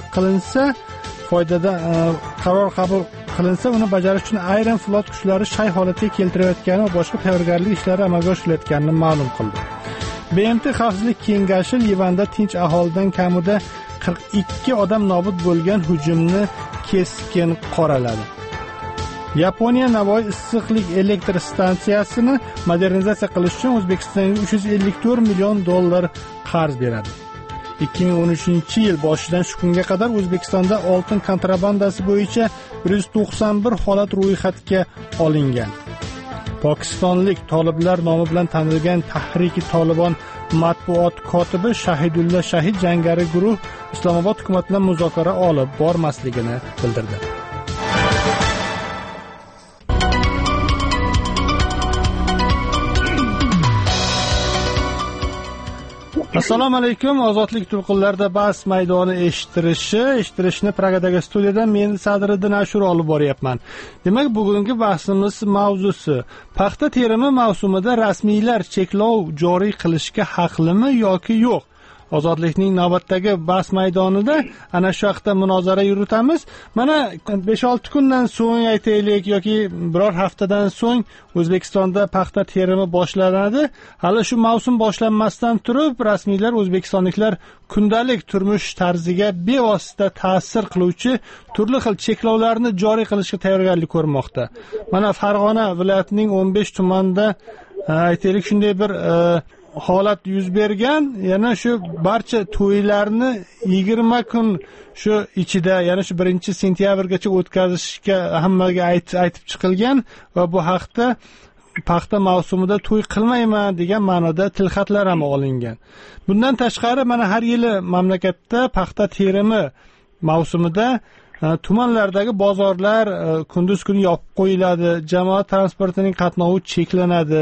qilinsa, uni bajarish uchun ayrim flot kuchlari shay holatga keltirayotgani va boshqa tayyorgarlik ishlari amalga oshirilayotganini ma'lum qildi. BMT Xavfsizlik kengashi Livanda tinch aholidan kamida 42 odam nobud bo'lgan hujumni keskin qoraladi. Yaponiya Navoiy issiqlik elektr stansiyasini modernizatsiya qilish uchun O'zbekistonga $354 million qarz beradi. 2013-yil boshidan shu kunga qadar O'zbekistonda oltin kontrabandasi bo'yicha 191 holat ro'yxatga olingan. Pokistonlik toliblar nomi bilan tanilgan Tahriki Tolibon matbuot kotibi Shahidulla Shahid jangari guruh Islomobod hukumati bilan muzokara olib bormasligini bildirdi. Assalomu alaykum. Ozodlik to'lqinlarida bahs maydoni eshittirishni Pragadagi studiyadan men Sadriddin Ashur olib boryapman. Demak, bugungi bahsimiz mavzusi paxta terimi mavsumida rasmiylar cheklov joriy qilishga haqlimi yoki yo'q? Ozodlikning navbatdagi bahs maydonida ana shu haqda munozara yuritamiz. Mana 5-6 kundan so'ng aytaylik yoki biror haftadan so'ng O'zbekistonda paxta terimi boshlanadi. Hali shu mavsum boshlanmasdan turib, rasmiylar o'zbekistonliklar kundalik turmush tarziga bevosita ta'sir qiluvchi turli xil cheklovlarni joriy qilishga tayyorgarlik ko'rmoqda. Mana Farg'ona viloyatining 15 tumanida aytaylik shunday bir holat yuz bergan. Yana shu barcha to'ylarni 20 kun shu ichida, ya'ni shu 1-sentyabrgacha o'tkazishga hammaga aytib chiqilgan va bu haqda paxta mavsumida to'y qilmayman degan ma'noda tilxatlar ham olingan. Bundan tashqari mana har yili mamlakatda paxta terimi mavsumida tumanlardagi bozorlar kunduz kuni yopib qo'yiladi, jamoat transportining qatnovi cheklanadi,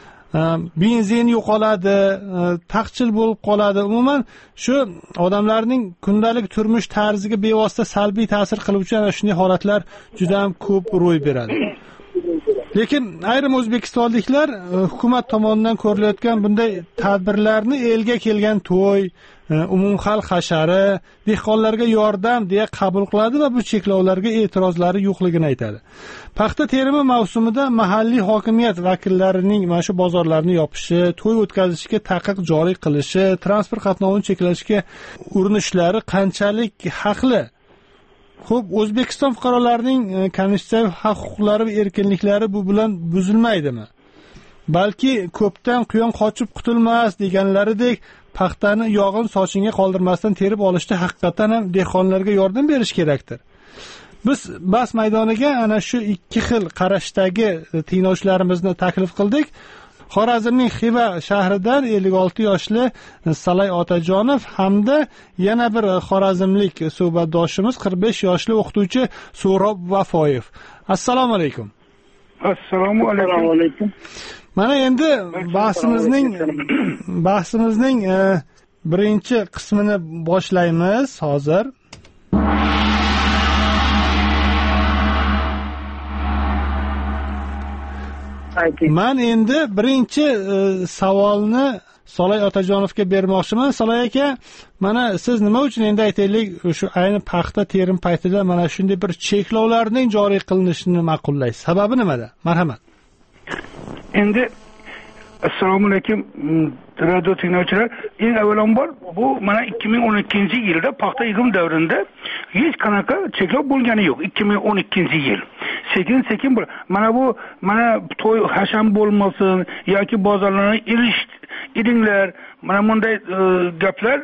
benzin yo'qoladi, taqchil bo'lib qoladi. Umuman shu odamlarning kundalik turmush tarziga bevosita salbiy ta'sir qiluvchi ana shunday holatlar juda ham ko'p ro'y beradi. Lekin ayrim o'zbekistonliklar hukumat tomonidan ko'rilayotgan bunday tadbirlarni elga kelgan to'y, umumxalq hashari, dehqonlarga yordam deya qabul qiladi va bu cheklovlarga e'tirozlari yo'qligini aytadi. Paxta terimi mavsumida mahalliy hokimiyat vakillarining mana shu bozorlarni yopishi, to'y o'tkazishga taqiq joriy qilishi, transport qatnovini cheklashga urinishlari qanchalik haqli? Xo'p, O'zbekiston fuqarolarining konstitutsiyaviy haq-huquqlari va erkinliklari bu bilan buzilmaydimi? Balki ko'pdan quyon qochib qutulmas deganlaridek paxtani yog'in sochinga qoldirmasdan terib olishda haqiqatan ham dehqonlarga yordam berish kerakdir. Biz bahs maydoniga ana shu ikki xil qarashdagi tinglovchilarimizni taklif qildik. Xorazmning Xiva shahridan 56 yoshli Salay Otajonov hamda yana bir xorazmlik suhbatdoshimiz 45 yoshli o'qituvchi So'rob Vafoyev. Assalomu alaykum. Assalomu alaykum. Mana endi bahsimizning birinchi qismini boshlaymiz hozir. Men endi birinchi savolni Solay Otajonovga bermoqchiman. Solay aka, mana siz nima uchun endi aytaylik shu ayni paxta terim paytida mana shunday bir cheklovlarning joriy qilinishini ma'qullaysiz? Sababi nimada? Marhamat. Endi assalomu alaykum radio tinglovchilar. Eng avvalambor bu mana 2012-yilda paxta yig'im davrida hech qanaqa cheklov bo'lgani yo'q. 2012-yil. Sekin mana bu to'y hasham bo'lmasin yoki bozorlarni iringlar, mana bunday gaplar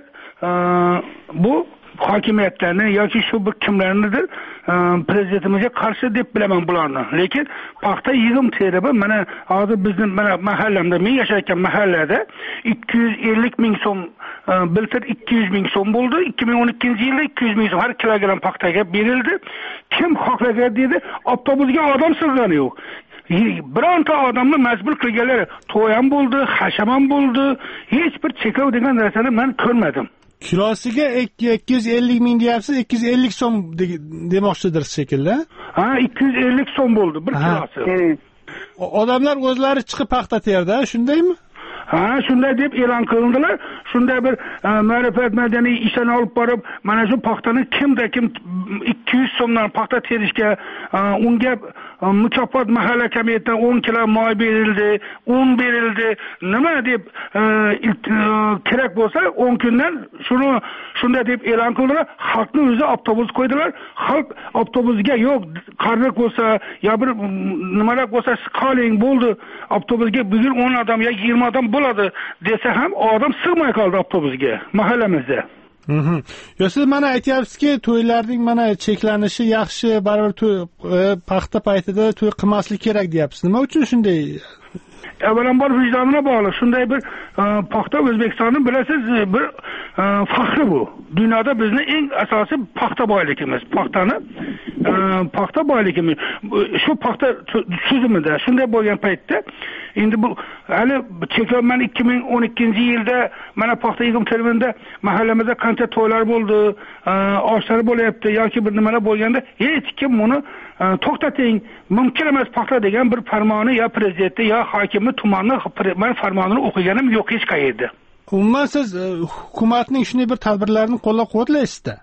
bu hokimiyatlarni yoki shu bir kimlarnidir prezidentimizga qarshi deb bilaman bularni. Lekin paxta yig'im terimi mana hozir bizning mana mahallamda, men yashayotgan mahallada 250 ming so'm biltir 200 ming so'm bo'ldi. 2012-yilda 200 ming so'm har kilogramm paxtaga berildi. Kim xohlagan dedi, avtobusga odam sig'gani yo'q. Bironta odamni majbur qilganlar to'y ham bo'ldi, hasham ham bo'ldi. Hech bir cheklov degan narsani men ko'rmadim. Kilosiga 250 ming deyapsiz, 250 so'm demoqchidir shekilli. Ha, 250 so'm bo'ldi bir kilosi. Odamlar o'zlari chiqib paxta terdi, shundaymi? Ha, shunday deb e'lon qilindilar. Shunday bir ma'rifat madaniy ishlarni olib borib, mana shu paxtani kimda kim 200 so'mdan paxta terishga, unga mukofot mahalla komitedan 10 kilo moy berildi, un berildi. Nima deb kerak bo'lsa 10 kundan shunday deb e'lon qildilar. Xalqni o'zi avtobus qo'ydilar. Xalq avtobusga yo'q, qarlik bo'lsa, yo bir nimalar bo'lsa qoling bo'ldi. Avtobusga bugun 10 odam yoki 20 odam bo'ladi desa ham odam sig'may qoldi avtobusga mahallamizda. Yo, siz mana aytyapsizki, to'ylarning mana cheklanishi yaxshi, baribir to'y paxta paytida to'y qilmaslik kerak deyapsiz. Nima uchun shunday? Avvalambor vijdonga bog'liq. Shunday bir paxta O'zbekistonning bilasiz bir faxri bu. Dunyoda bizning eng asosiy paxta boyligimiz. Paxtani paxta boyligimiz shu paxta tuzumida shunday bo'lgan paytda endi bu hali cheklov mana 2012-yilda mana paxta yig'im terminida mahallamizda qancha to'ylar bo'ldi, oshlar bo'lyapti yoki bir nimalar bo'lganda hech kim buni to'xtating, mumkin emas paxta degan bir farmoni yo prezidenti yo hokimi tumanni farmonini o'qiganim yo'q hech qayerda. Umuman siz hukumatning shunday bir tadbirlarini qo'llab-quvvatlaysizda?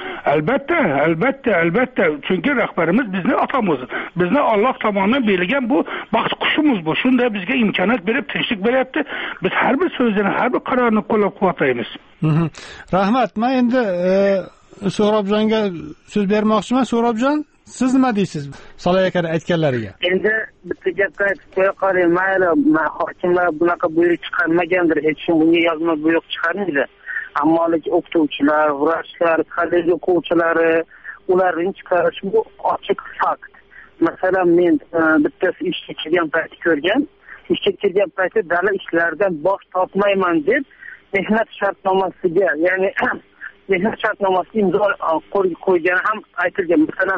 Albatta. Chunki rahbarimiz bizni otamiz. Bizni Alloh tomonidan berilgan bu baxt qushimiz bu. Shunda bizga imkoniyat berib, tinchlik beryapti. Biz har bir so'zini, har bir qarorini qo'llab-quvvatlaymiz. Rahmat. Men endi So'robjonga so'z bermoqchiman. So'robjon, siz nima deysiz Solay aka aytganlariga? Endi bitta gapga aytib qo'ya qoling, mayli, hokimlar bunaqa buyruq chiqarmagandir, hech kim bunga yozma buyruq chiqarmaydi. Ammo o'qituvchilar, vrachlar, kollej o'quvchilari ularning chiqarishi bu ochiq fakt. Masalan, men bittasi ishga kirgan paytda ko'rgan, ishga kirgan paytda dala ishlaridan bosh tortmayman deb mehnat shartnomasiga, ya'ni mehnat shartnomasiga imzo qo'ygani ham aytilgan. Masalan,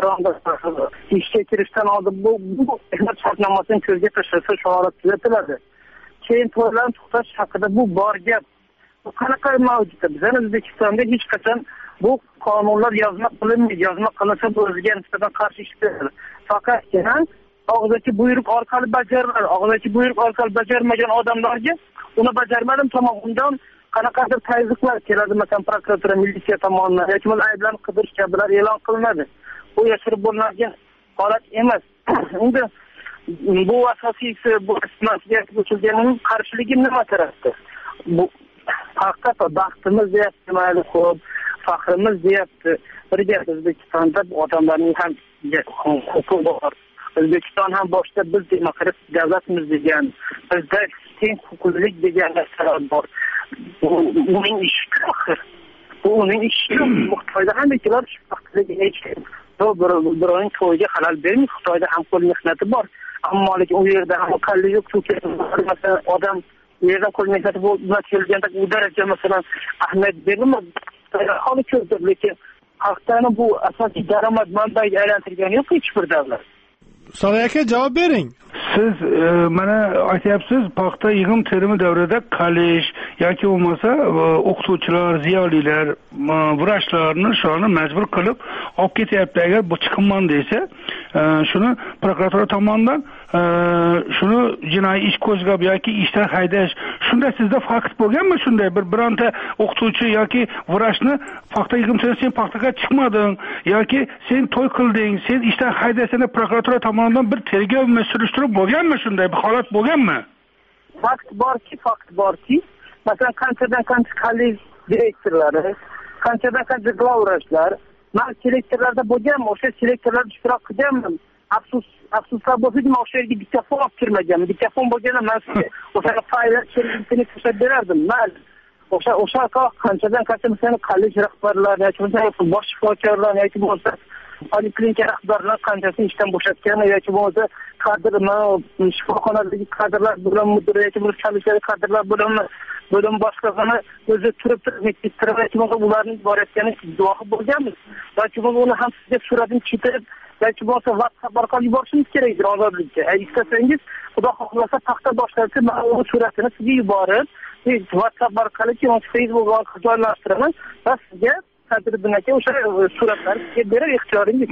ishga kirishdan oldin bu mehnat shartnomasini ko'zga tashlasa shu holat tuzatiladi. Keyin to'ylarni to'xtatish haqida bu bor gap. Bu qanaqa mavjud? Bizning O'zbekistonda hech qachon bu qonunlar yozma qilinmaydi. Yozma qilinsa bu o'ziga nisbatan qarshi ish beriladi. Faqatgina og'zaki buyruq orqali bajariladi. Og'zaki buyruq orqali bajarmagan odamlarga uni bajarmadim tamom undan qanaqadir tayinliklar keladi. Masalan, prokuratura, militsiya tomonidan yoki ayblarni qidirish kabilar e'lon qilinadi. Bu yashirib bo'lmaydigan holat emas. Endi bu asosiysi bu mas'uliyatga o'tilganining qarshiligi nima tarafda? Bu faqat baxtimiz deyapti, mayli ko'p, faxrimiz deyapti. Bir gap, O'zbekistonda odamlarning ham huquqi bor. O'zbekiston ham boshda biz demokratik davlatmiz degan, bizda teng huquqlilik degan narsalar bor. Uning ishi axir. Bu uning ishi. Xitoyda ham bekilar shu vaqtdagi hech kim birovning to'yiga xalal bermaydi. Xitoyda ham qo'l mehnati bor. Ammo u yerda ham kollej o'qituvchilari masalan odam yerda qo'l mehnati bu kelganda u daraja masalan ahamiyat berilmaydi. Hali ko'pdir, lekin xalqni bu asosiy daromad manbaiga aylantirgani yo'q hech bir davlat. Solay aka javob bering. Siz mana aytyapsiz, paxta yig'im terimi davrida kollej yoki bo'lmasa o'qituvchilar, ziyolilar, vrachlarni shuni majbur qilib olib ketyapti. Agar bu chiqinman desa, shuni prokuratura tomonidan shuni jinoiy ish qo'zg'ab yoki ishdan haydash. Shunda sizda fakt bo'lganmi shunday bironta o'qituvchi yoki vrachni paxta yig'im terimi sen paxtaga chiqmading yoki sen to'y qilding, sen ishdan haydasini prokuratura tomonidan bir tergov va surishtiruv bo'lganmi, shunday bir holat bo'lganmi? Fakt borki, masalan qanchadan qancha kollej direktorlari, qanchadan qancha glavvrachlar, men selektorlarda bo'lganman, o'sha selektorlarda ishtirok qilganman. Afsuslar bo'lsa-ki, o'sha yerga diktafon olib kirmaganman. Diktafon bo'lganda men o'sha fayllar servisini ko'rsatib berardim. Mayli. O'sha qanchadan qancha masalan kollej rahbarlari yoki bosh shifokorlar yoki bo'lsa poliklinika rahbarlar qanchasi ishdan bo'shatgan yoki bo'lsa kadr shifoxonadagi kadrlar bilan mudir yoki bo'lsa komissiya kadrlar bo'lim boshlig'ini o'zi turib yoki bo'lsa ularning borayotgani guvohi bo'lganmiz. Yoki bo'lsa uni ham sizga suratini chiqarib yoki bo'lsa WhatsApp orqali yuborishingiz kerakdir ozodlikka. Istasangiz xudo xohlasa paxta boshlovchi mana uni suratini sizga yuborib WhatsApp orqali Facebook orqali joylashtiraman va sizga tadbirniki o'sha suratlarni sizga berib ixtiyoringiz.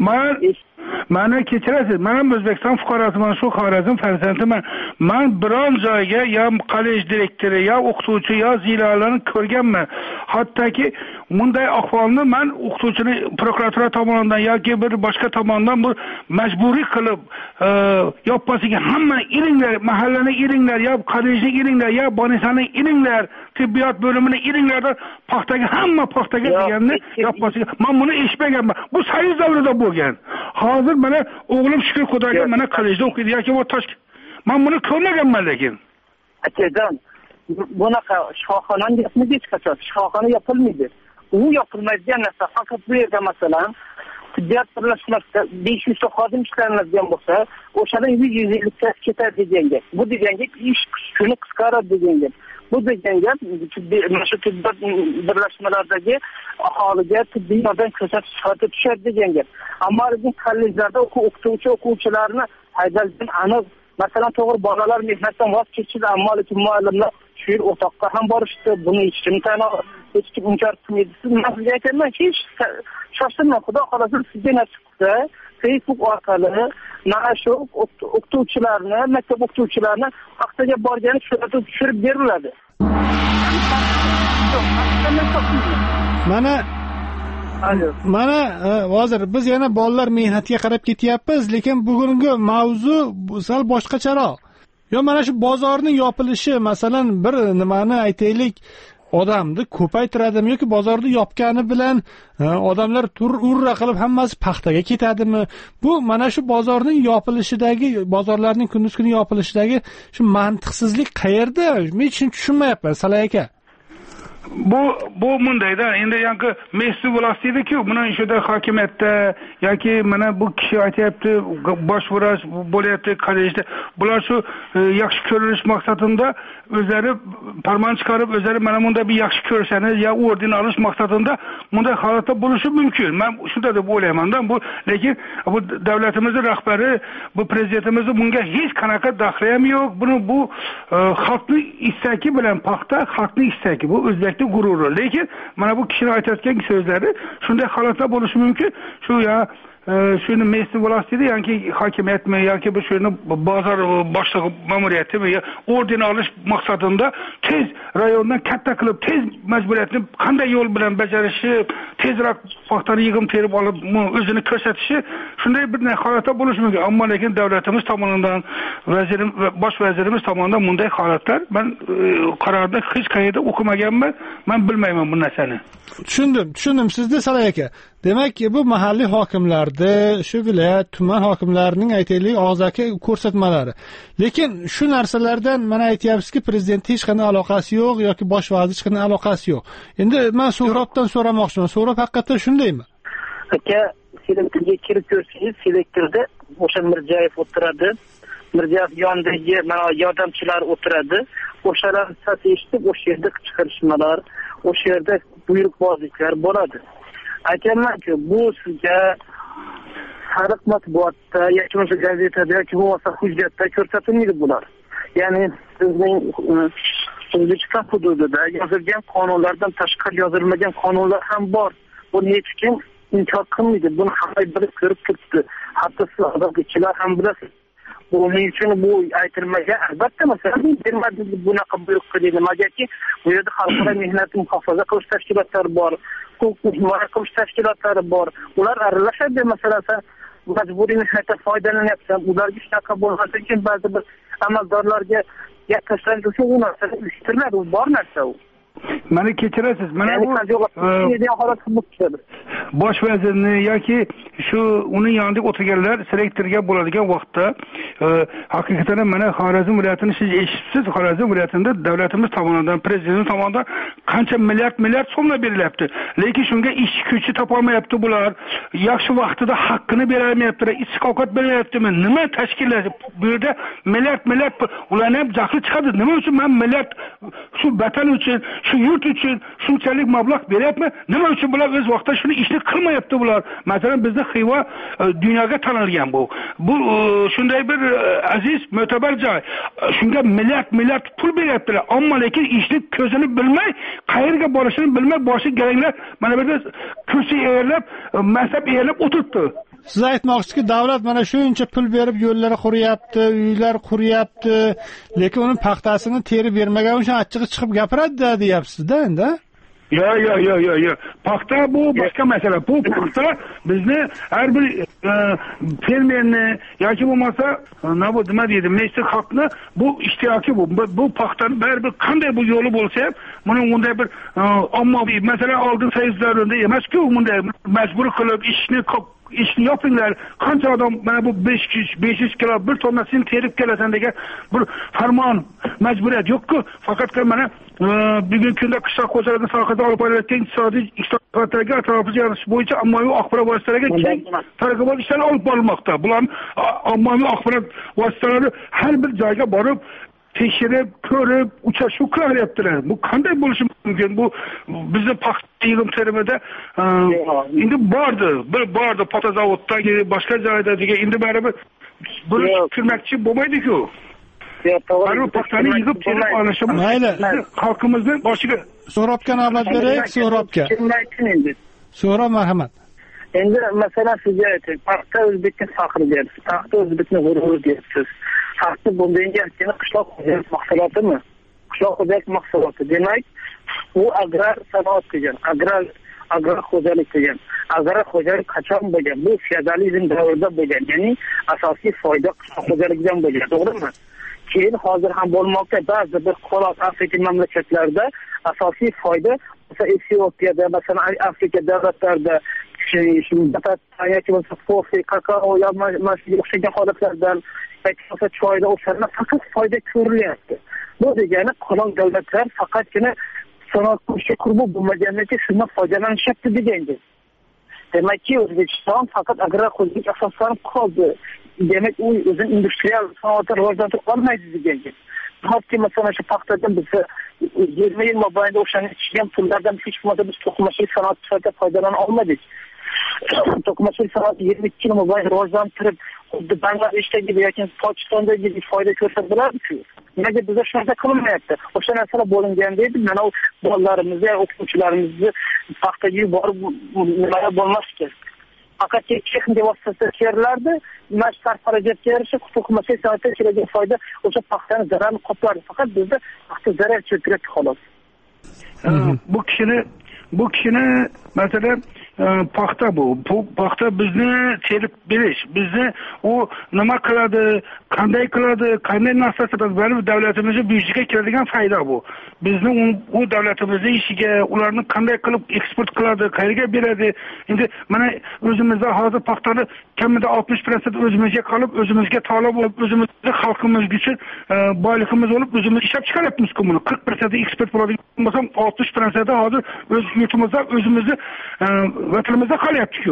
Mana kechirasiz. Men ham O'zbekiston fuqarosiman, shu Xorazm farzandiman. Men biron joyga yo kollej direktori, yo o'qituvchi, yo ziyolilarni ko'rganman. Hattoki bunday ahvolni men o'qituvchini prokuratura tomonidan yoki bir boshqa tomondan bu majburiy qilib yoppasiga hamma ilinglar, mahallani ilinglar, yo kollejni ilinglar, yo bonisani ilinglar, tibbiyot bo'limini ilinglar, hamma paxtaga deganni yoppasiga. Men buni eshitmaganman. Bu sayz davrida bo'lgan. Hozir mana o'g'lim shukr Xudoga mana kollejda o'qiydi yoki bu Toshkent. Men buni ko'rmaganman lekin. Akajon, bunaqa shifoxonaning gapini hech qachon shifoxona yopilmaydi. U yopilmaydigan narsa faqat bu yerda masalan tibbiyot birlashmasida 500 ta xodim ishlanadigan bo'lsa, o'shadan 100-150 ta ketadi degan gap. Bu degan gap ish kuni qisqaradi degan gap. Bu degan gap mana shu tibbiyot birlashmalardagi aholiga tibbiy yordam ko'rsatish sifati tushadi degan gap. Ammo bizning kollejlarda o'quvchilarni haydalgan aniq, masalan, to'g'ri bolalar mehnatdan voz kechdi, ammo lekin muallimlar shu yer o'toqqa ham borishdi. Buni hech kim inkor qilmaydi. Siz nima aytayman, hech shoshilmang, xudo xolasa sizga nasib qilsa, Facebook orqali mana shu o'qituvchilarni, maktab o'qituvchilarini paxtaga borgani suratga tushirib beriladi. Mana hozir biz yana bolalar mehnatiga qarab ketyapmiz, lekin bugungi mavzu sal boshqacharoq. Yo mana shu bozorning yopilishi, masalan, bir nimani aytaylik, odamni ko'paytiradimi yoki bozorni yopgani bilan odamlar urra qilib hammasi paxtaga ketadimi? Bu mana shu bozorning yopilishidagi, bozorlarning kunduz kuni yopilishidagi shu mantiqsizlik qayerda? Men tushunmayapman, Salay aka. Bu mundayda endi yangi mas'ul bo'lasiz-ku, buni ishida hokimiyatda yoki mana bu kishi aytayapti, bosh vrach bo'lyapti kollejda. Bular shu yaxshi ko'rilish maqsadida o'zlari farmon chiqarib, o'zlari mana bunda bir yaxshi ko'rsani yo orden olish maqsadida bunday holatda bo'lishi mumkin. Men shunday deb o'ylayman-da. Bu lekin bu davlatimizning rahbari, bu prezidentimizning bunga hech qanaqa daxli ham yo'q. Bu xalqning istagi bilan paxta, xalqning istagi. Bu o'zbek gururi. Lekin mana bu kishining aytayotgan so'zlari shunday holatlar bo'lishi mumkin. Shu ya shuni mas'ul bo'lasiz yoki hokimiyatmi yoki bu shuni bozor boshlig'i ma'muriyatimi orden olish maqsadida tez rayondan katta qilib tez majburiyatni qanday yo'l bilan bajarishi, tezroq paxtani yig'im terib olib o'zini ko'rsatishi shunday bir holatlar bo'lishi mumkin. Ammo lekin davlatimiz tomonidan, bosh vazirimiz tomonidan bunday holatlar men qarorda hech qayerda o'qimaganman. Men bilmayman bu narsani. Tushundim sizni, Salay aka. Demak, bu mahalliy hokimlarda, shu viloyat, tuman hokimlarining aytaylik og'zaki ko'rsatmalari. Lekin shu narsalardan mana aytyapsizki, prezident hech qanday aloqasi yo'q yoki bosh vazir hech qanday aloqasi yo'q. Endi men So'robdan so'ramoqchiman. So'rob haqiqatdan shundaymi? Aka, selektorga kirib ko'rsangiz, selektorda o'sha Mirjayev o'tiradi. Mirjayev yonidagi mana yordamchilar o'tiradi. O'shalar sas eshitib, o'sha yerda chiqarishmalar, o'sha yerda buyruqbozliklar bo'ladi. Aytamanki, bu sizga sariq matbuotda yoki bo'lmasa gazetada yoki bo'lmasa hujjatda ko'rsatilmaydi bular. Ya'ni bizning O'zbekiston hududida yozilgan qonunlardan tashqari yozilmagan qonunlar ham bor. Buni hech kim inkor qilmaydi. Buni hamma bilib ko'rib turibdi. Hatto siz adabchilar ham bilasiz. Buning uchun bu aytilmagan. Albatta, masalan, bunaqa buyruq qiladi. Magaki bu yerda xalqaro mehnatni muhofaza qilish tashkilotlari bor, huquqni himoya qilish tashkilotlari bor. Ular aralashadi. Masalan, majburiy mehnatdan foydalanyapti. Ularga shunaqa bo'lmasa uchun ba'zi bir amaldorlarga gap tashlansa, u narsa uyushtiriladi. U bor narsa u. Meni kechirasiz. Mana bu bosh vazirni yoki shu uning yonida o'tirganlar selektorga bo'ladigan vaqtda haqiqatan mana Xorazm viloyatini siz eshitibsiz. Xorazm viloyatida davlatimiz tomonidan, prezident tomonidan qancha milliard so'mlar berilyapti. Lekin shunga ish kuchi topolmayapti bular. Yaxshi vaqtida haqqini berolmayaptilar. Istiqomat bermayaptimi? Nima tashkillasib bu yerda milliard ularni ham jahli chiqadi. Nima uchun men milliard shu vatan uchun, shu yurt uchun shunchalik mablag' beryapman? Nima uchun bular o'z vaqtida shuni ishni qilmayapti bular? Masalan, bizda Xiva dunyoga tanilgan bu. Bu shunday bir aziz, mo'tabar joy. Shunga milliard pul beryaptilar. Ammo lekin ishni ko'zini bilmay, qayerga borishini bilmay, boshi galanglar mana bu yerda kursi egallab, mansab egallab o'tiribdi. Siz aytmoqchisiz-ki, davlat mana shuncha pul berib yo'llar quryapti, uylar quryapti, lekin uni paxtasini terib bermagan uchun achchig'i chiqib gapiradi deyapsiz-da endi. Yo. Paxta bu boshqa masala. Bu paxta bizni har bir fermerni yoki bo'lmasa nima deydi, messi xalqni bu ishtiroki bu paxtani baribir qanday bu yo'li bo'lsa ham, buni bunday bir ommaviy, masalan, oldin sayz davrida emas-ku, bunday majbur qilib ishni yopinglar. Qancha odam mana bu 500 kilo bir tonnasini terib kelasan degan bir farmon, majburiyat yo'q-ku. Faqat mana bugungi kunda qishloq xo'jaligi sohasida olib borilayotgan iqtisodiy islohotlarga atroflicha yaratish bo'yicha ommaviy axborot vositalariga keng targ'ibot ishlari olib borilmoqda. Bular ommaviy axborot vositalari har bir joyga borib tekshirib, ko'rib, uchrashuv qilyaptilar. Bu qanday bo'lishi mumkin? Bu bizning paxta yig'im terimida endi bordi potazavoddagi boshqa joyda degan endi baribir bir kirmoqchi bo'lmaydi-ku. Baribir paxtani yig'ib terib olishimiz mayli. Xalqimizni boshiga So'robga navbat beraylik, So'robga. So'rob, marhamat. Endi masalan sizga aytaylik, paxta O'zbekning faxri deyapsiz, paxta O'zbekning g'ururi deyapsiz. Paxta bunga qishloq xo'jalik mahsulotimi? Qishloq xo'jalik mahsuloti demak, u agrar sanoat degan, agrar xo'jalik degan. Agrar xo'jalik qachon bo'lgan? Bu feodalizm davrida bo'lgan, ya'ni asosiy foyda qishloq xo'jaligidan bo'lgan, to'g'rimi? Keyin hozir ham bo'lmoqda ba'zi bir qoloq Afrika mamlakatlarida asosiy foyda mesela Etiyopiyada, mesela Afrika davlatlarida yoki bo'lmasa kofe, kakao yoki o'xshagan holatlardan yoki choyda o'shanlar faqat foyda ko'rilyapti. Bu degani qoloq davlatlar faqatgina sanoat qilishga qurbi bo'lmagandan keyin shundan foydalanishyapti deganda. Demakki O'zbekiston faqat agrar xo'jalik asoslanib qoldi. Demak u o'zini industrial sanoatni rivojlantirib olmaydi deganga. Hatto masalan shu paxtadan biz 20 yil mobaynida o'shaning ichgan pullardan hech bo'lmasa biz to'qimachilik sanoat sifatida foydalana olmadik. To'qimachilik sanoati 22 yil mobaynida rivojlantirib, xuddi Bangladeshdagi yoki Pokistondagi foyda ko'rsa bo'lardi-ku. Nega bizda shunday qilinmayapti? O'sha narsalar bo'linganda edi, mana u bolalarimizni, o'quvchilarimizni paxtaga yuborib nimalar bo'lmasdi. Faqat texnika vositasida terilardi, mashqlar xarajatga yarashib, to'qimachilik sanoatdan keladigan foyda o'sha paxtani zararini qoplardi. Faqat bizda paxta zarar keltiradi xolos. Bu kishini masalan paxta bu paxta bizni terib berish, bizni u nima qiladi, qanday narsa sotadi, baribir davlatimizning byudjetiga kiradigan foyda bu. Bizni u davlatimizning ishiga, ularni qanday qilib eksport qiladi, qayerga beradi. Endi mana o'zimizda hozir paxtani kamida 60% o'zimizga qolib, o'zimizga talab bo'lib, o'zimizning xalqimiz uchun boyligimiz bo'lib, o'zimiz ishlab chiqaryapmiz-ku buni. 40% eksport bo'ladigan bo'lsa, 60% hozir o'z yurtimizda, o'zimizni vatanimizda qolyapti-ku.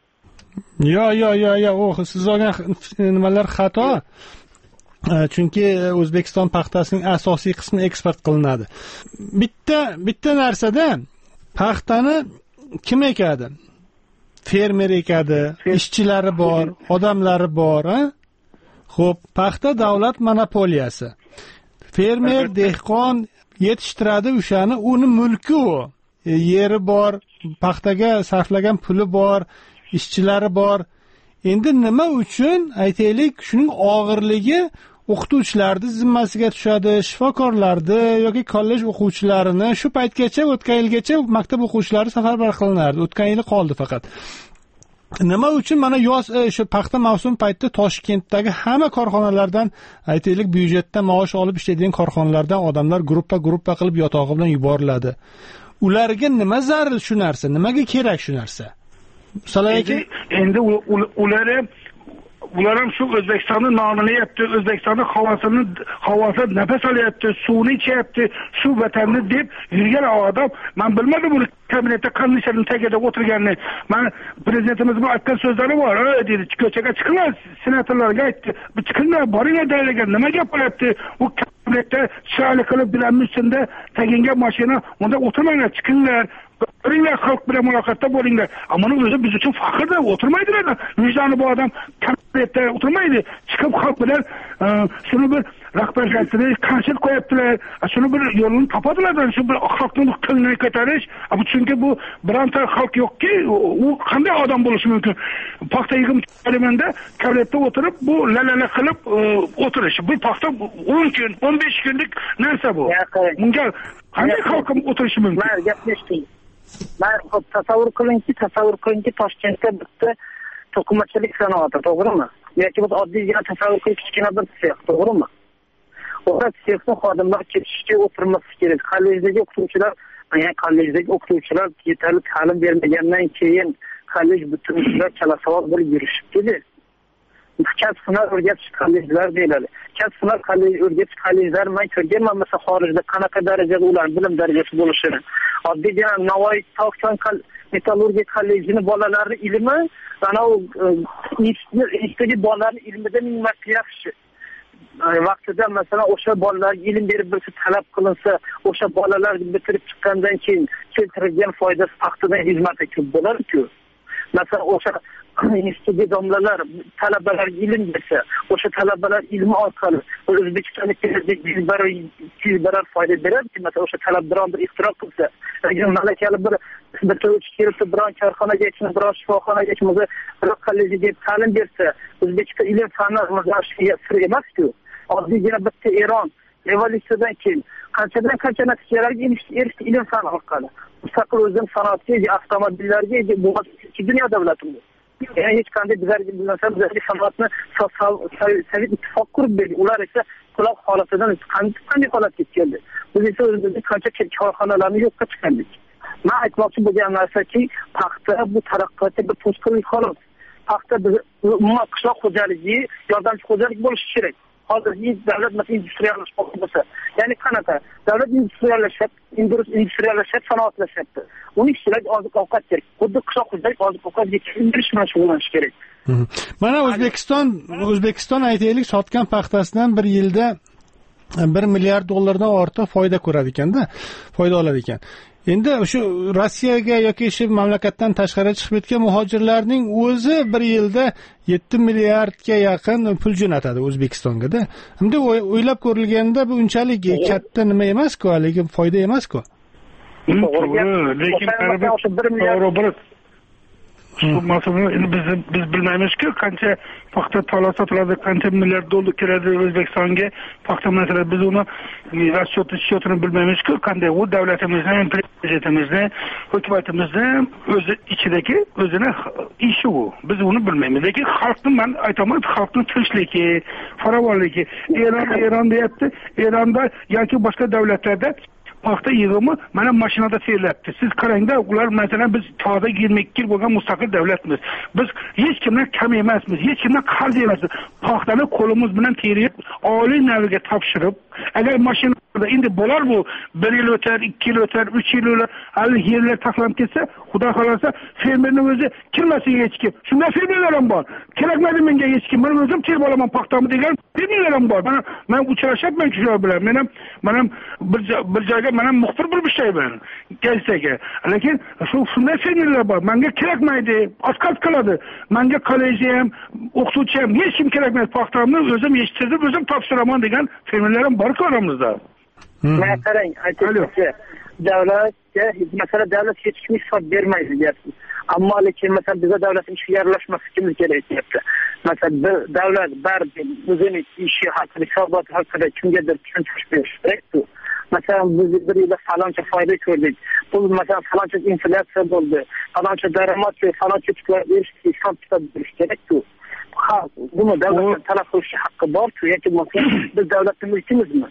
Yo'q, siz olgan nimalar xato. Chunki O'zbekiston paxtasining asosiy qismi eksport qilinadi. Bitta narsada paxtani kim ekadi? Fermer ekadi, ishchilari bor, odamlari bor, Xo'p, paxta davlat monopoliyasi. Fermer, dehqon yetishtiradi o'shani, uni mulki u. Yeri bor, paxtaga sarflagan puli bor, ishchilari bor. Endi nima uchun aytaylik, shuning og'irligi o'qituvchilarning zimmasiga tushadi, shifokorlarni yoki kollej o'quvchilarini shu paytgacha, o'tgan yilgacha maktab o'quvchilari safarbar qilinardi. O'tgan yili qoldi faqat. Nima uchun mana yoz shu paxta mavsum paytida Toshkentdagi hamma korxonalardan aytaylik byudjetdan maosh olib ishlaydigan korxonalardan odamlar gruppa qilib yotog'i bilan yuboriladi. Ularga nima zarur shu narsa? Nimaga kerak shu narsa? Endi ular ham shu O'zbekistonning nomini yapti, O'zbekistonning havosini nafas olyapti, suvni ichyapti, shu vatanni deb yurgan odam, men bilmadim buni kabinetda qanday tagida o'tirganini. Men prezidentimiz bu aytgan so'zlari bor, dedi, ko'chaga chiqinglar, senatorlarga aytdi, chiqinglar, boringlar degan, nima gap bo'lyapti? U kabinetda chiroyli qilib bilanmishsinda, taginga mashina, unda o'tirmanglar, chiqinglar. Biringlar, xalq bilan muloqotda bo'linglar. Ammo o'zi biz uchun faxrda o'tirmaydilar. Vijdoni bu odam kabinetda o'tirmaydi. Chiqib xalq bilan shuni bir rahbariyatini qarshi qo'yaptilar. Shuni bir yo'lini topadilar. Shu bir xalqning ko'nglini ko'tarish. Chunki bu bironta xalq yo'qki, u qanday odam bo'lishi mumkin? Paxta yig'im terimida kabinetda o'tirib, bu lalala qilib o'tirish. Bu paxta 10 kun, 15 kunlik narsa bu. Bunga qanday xalqim o'tirishi mumkin? Men gaplashdim. Tasavvur qilingki, Toshkentda bitta to'qimachilik sanoati, to'g'rimi? Yoki biz oddiygina tasavvur qilib kichkina bir sex, to'g'rimi? O'sha sexning xodimlar ketishga o'tirmasi kerak. Kollejdagi o'qituvchilar yetarli ta'lim bermagandan keyin kollej bitiruvchilar kalasavod bo'lib yurishibdi. kasb hunar o'rgatish kollejlar deyiladi. Kasb hunar o'rgatish kollejlar man ko'rganman, masalan xorijda qanaqa darajada ular bilim darajasi bo'lishini. Oddiyga Navoiy tog'chon metallurgiya kollejini bolalari ilmi ana u institutdagi bolalarning ilmidan ming marta yaxshi. Vaqtida masalan o'sha bolalarga ilm berib birisi talab qilinsa, o'sha bolalar bitirib chiqqandan keyin keltirilgan foydasi paxtadan 100 marta ko'p bo'lar-ku. Masalan o'sha institutdagi domlalar talabalarga ilm bersa, o'sha talabalar ilmi orqali O'zbekistonga barar foyda beradi. Masalan o'sha talab biron bir ixtiro qilsa, agar malakali bir o'tib kelib biron korxonaga, biron shifoxonaga, bir kollejga ta'lim bersa, O'zbekiston ilm fanlar muzlashiga sir emas-ku. Oddiygina bitta Eron revolyutsiyadan keyin qancha natijalarga erishdi ilm fan orqali. Mustaqil o'zim sanoatga, avtomobillarga bu dunyo davlati bu. Yani hech qanday bizlarga sanoatni Sovet ittifoqi qurib berdi. Ular esa quloq holatidan qanday holatga keldi. Biz esa o'zimizning qancha korxonalarni yo'qqa chiqardik. Men aytmoqchi bo'lgan narsaki, paxta bu taraqqiyotga bir to'sqinlik xolos. Paxta umuman qishloq xo'jaligi, yordamchi xo'jalik bo'lishi kerak. Hozirgi davlat industriyalashmoqchi bo'lsa, ya'ni qanaqa? Davlat industriyalashib, sanoatlashyapti. Uning ishchilar oziq-ovqat kerak. Xuddi qishloq xo'jalik oziq-ovqat yetkazib bilan shug'ullanish kerak. Mana O'zbekiston aytaylik, sotgan paxtasidan bir yilda 1 milliard dollardan ortiq foyda ko'radi ekanda, foyda oladi ekan. Endi o'sha Rossiyaga yoki shu mamlakatdan tashqariga chiqib ketgan muhojirlarning o'zi bir yilda 7 milliardga yaqin pul jo'natadi O'zbekistonga-da. Endi o'ylab ko'rilganda bu unchalik katta nima emas-ku, lekin foyda emas-ku. Lekin baribir masalan biz bilmaymiz-ku, qancha paxta tola sotiladi, qancha milliard dollar kiradi O'zbekistonga. Paxta masalan biz uni rashyotini bilmaymiz-ku, qanday u davlatimizning, prezidentimizning, hukumatimizning o'zi ichidagi o'zini ishi u. Biz uni bilmaymiz. Lekin xalqni men aytaman, xalqning tinchligi, farovonligi, Eron deyapti. Eronda yoki boshqa davlatlarda paxta yig'imi mana mashinada seryapti. Siz qarangda, ular masalan biz toza 22 yil bo'lgan mustaqil davlatmiz. Biz hech kimdan kam emasmiz, hech kimdan qarz emasmiz. Paxtani qo'limiz bilan terib, oliy naviga topshirib, agar mashinada endi bo'lar bu 1 yil o'tar, 2 yil o'tar, 3 yil o'tar, hali yerlar taqlanib ketsa, xudo xolasa fermerning o'zi kirmasin hech kim. Shunday fermerlar ham bor. Kerakmaydi menga hech kim. Men o'zim terib olaman paxtamni degan fermerlar ham bor. Men uchrashyapman shular bilan. Men ham bir joyga men muxbir bo'lib ishlayman gazetaga. Lekin shunday fermerlar bor. Menga kerakmaydi, oskaz qiladi. Menga kolleji ham, o'qituvchi ham hech kim kerakmaydi. Paxtamni o'zim yetishtirib, o'zim topshiraman degan fermerlar ham bor ko'ramizda. Men qarang, aytaylik, davlatga masalan davlat hech kim hisob bermaydi deyapsiz. Ammo lekin masalan bizga davlatning ishiga aralashmasligimiz kerak deyapti. Masalan davlat barcha o'zining ishi haqida, hisobot haqida kimgadir tushuntirish berish kerak-ku. Masalan biz bir yilda faloncha foyda ko'rdik. Bu masalan faloncha inflyatsiya bo'ldi. Faloncha daromad, faloncha hisob kitob berish kerak-ku. Buni davlatdan talab qilish haqqi bor-ku, yoki biz davlatning mulkimizmi?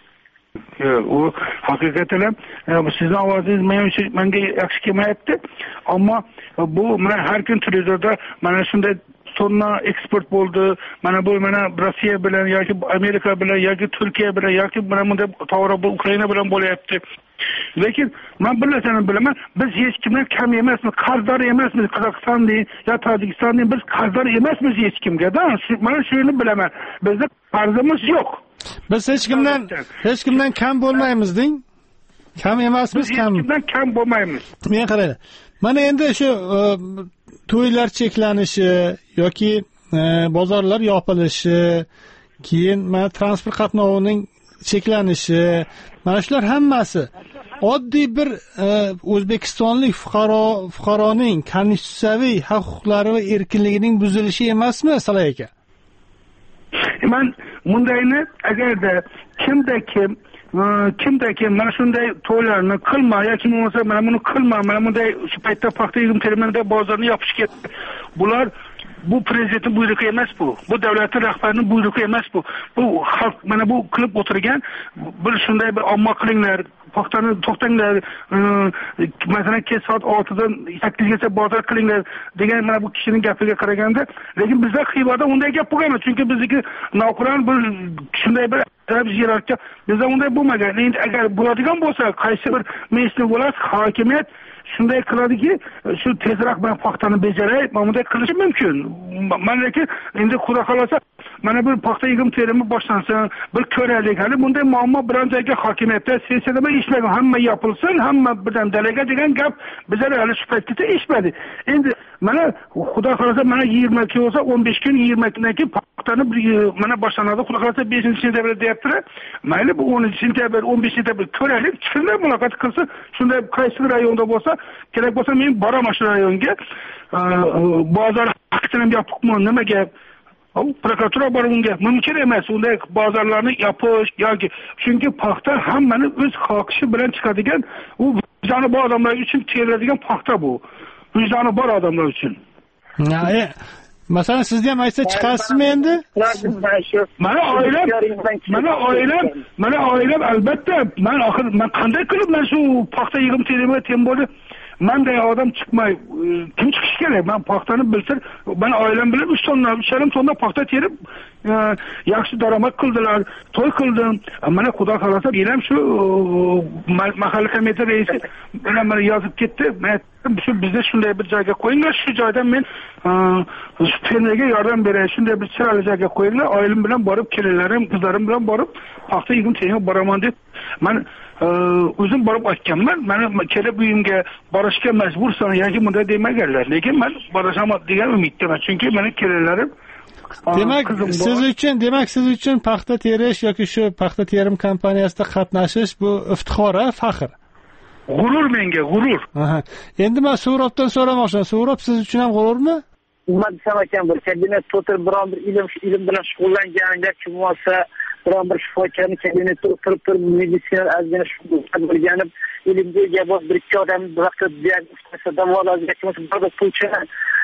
U haqiqatan ham sizning ovozingiz menga yaxshi kelmayapti, ammo bu mana har kun televizorda mana shunday tonna eksport bo'ldi. Mana bu Rossiya bilan yoki Amerika bilan yoki Turkiya bilan yoki mana bunda to'g'ri bu Ukraina bilan bo'lyapti. Lekin men bir narsani bilaman, biz hech kimdan kam emasmiz, qarzdor emasmiz. Qozog'istonning yo Tojikistonning biz qarzdor emasmiz hech kimga-da. Men shuni bilaman. Bizda qarzimiz yo'q. Biz hech kimdan kam bo'lmaymiz deng. Kam emasmiz, hech kimdan kam bo'lmaymiz. Men qaraydi. Mana endi shu to'ylar cheklanishi yoki bozorlar yopilishi, keyin mana transport qatnovining cheklanishi, mana shular hammasi oddiy bir o'zbekistonlik fuqaroning konstitutsiyaviy huquqlari va erkinligining buzilishi emasmi, Salay aka? Men bundayni agarda kimda kim mana shunday to'ylarni qilma yoki mana buni qilma, mana bunday shu paytda paxta yig'im terminalida bozorni yopish kerak. Bular bu prezidentning buyrug'i emas bu. Bu davlatning rahbarining buyrug'i emas bu. Bu xalq mana bu qilib o'tirgan bir shunday bir omma qilinglar, paxtani to'xtanglar, masalan kech soat 6dan 8gacha bozor qilinglar degan mana bu kishining gapiga qaraganda, lekin bizda Xivoda unday gap bo'lgan, chunki bizniki navqiron bir shunday bir hiyerarxiya bizda unday bo'lmagan. Endi agar bo'ladigan bo'lsa, qaysi bir ministr bo'ladi, hokimiyat shunday qiladiki, shu tezroq men paxtani bejaray, mana bunday qilishi mumkin. Lekin endi xudo xolasa mana bir paxta yig'im terimi boshlansin, bir ko'raylik. Hali bunday muammo biron joyga hokimiyatda sessiyada bir ishlagan, hamma yopilsin, hamma birdan dalaga degan gap bizlar hali shu paytgacha eshitmadi. Endi mana xudo xolasa mana 20 kun bo'lsa 15 kun, 20 kundan keyin paxtani mana boshlanadi. Xudo xolasa 5-sentyabr deyaptilar. Mayli bu 10-sentyabr, 15-sentyabr ko'raylik, shunday muloqot qilsa, shunday qaysi rayonda bo'lsa, kerak bo'lsa men boraman shu rayonga. Bozor haqini yopibmi, nima gap? Prokuratura bor unga. Mumkin emas unday bozorlarni yopish yoki chunki paxta hammani o'z xohishi bilan chiqadigan, u vijdoni bor odamlar uchun teriladigan paxta bu. Vijdoni bor odamlar uchun. Masalan, sizni ham aytsa chiqasizmi endi? Mana oilam albatta, men qanday qilib men shu paxta yig'im terimiga tem bo'ldi. Menday odam chiqmay, kim chiqish kerak? Men paxtani bilsam, men oilam bilan 3 tonna paxta terib, yaxshi daromad qildilar, to'y qildim. Mana xudo xolasa, men ham shu mahalla komite raisi bilan men yozib ketdi. Men shu bizda shunday bir joyga qo'yinglar, shu joydan men shu fermerga yordam beray, shunday bir chiroyli joyga qo'yinglar, oilam bilan borib, kelinlarim, qizlarim bilan borib paxta yig'im terimiga boraman deb men o'zim borib aytganman. Meni kelib uyimga borishga majbursan yoki bunday demaganlar, lekin men boraman degan umiddaman, chunki meni kelinlarim demak siz uchun paxta terish yoki shu paxta terim kompaniyasida qatnashish bu iftixor, faxr. G'urur menga, g'urur. Endi men Suhrobdan so'ramoqchiman. Suhrob siz uchun ham g'ururmi? Nima desam ekan, bir kabinet o'tirib biron bir ilm bilan shug'ullanganlar kim bo'lsa, biron bir shifokorni kabinetda o'tirib meditsina azgina shug'ullanib, ilmga ega bo'lib bir ikki odam vaqt diagnostika davolashga kimsa pulchini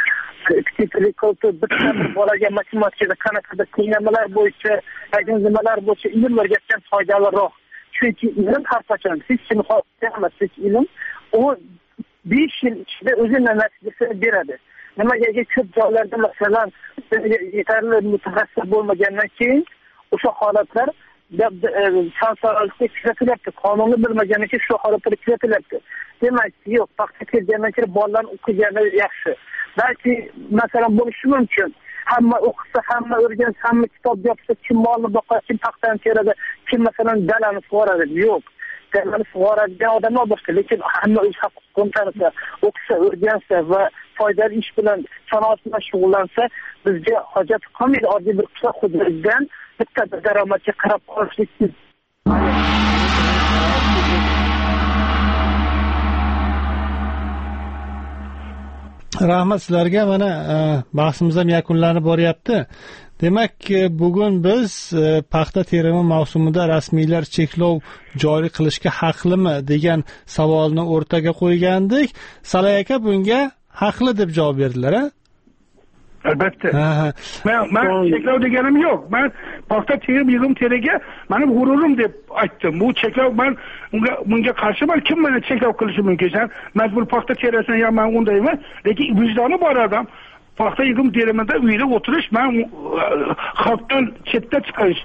bir bolaga matematikada qanaqadir qiynamalar bo'yicha, nimalar bo'yicha ilm o'rgatgan foydaliroq. Chunki ilm har qachon hech kim xohlamas, ilm u 5 yil ichida o'zining natijasini beradi. Nimaga ko'p joylarda masalan yetarli mutaxassis bo'lmagandan keyin o'sha holatlar sansoralikda kuzatilyapti. Qonunni bilmagandan keyin shu holatlar kuzatilyapti. Demak, yo'q, paxta tergandan keyin bolalarni o'qigani yaxshi. Balki masalan bo'lishi mumkin. Hamma o'qisa, hamma o'rgansa, hamma kitob yopsa, kim molni boqadi, kim paxtani teradi, kim masalan dalani sug'oradi. Yo'q. Dalani sug'oradigan odamlar boshqa, lekin hamma o'z huquqini tanisa, o'qisa, o'rgansa va foydali ish bilan, sanoat bilan shug'ullansa, bizga hojat qolmaydi. Oddiy bir qisqa hududdan bitta daromadga qarab qolishlik. Rahmat sizlarga. Mana bahsimiz ham yakunlanib boryapti. Demak, bugun biz paxta terimi mavsumida rasmiylar cheklov joriy qilishga haqlimi degan savolni o'rtaga qo'ygandik. Salay aka bunga haqli deb javob berdilar, Albatta. Men cheklov deganim yo'q. Men paxta terib yig'im teriga mening g'ururim deb aytdim. Bu cheklov men bunga qarshiman. Kim meni cheklov qilishi mumkin? Majbur paxta terasan ya men unday emas. Lekin vijdoni bor odam paxta yig'im terimida uyda o'tirish, men xalqdan chetda chiqish.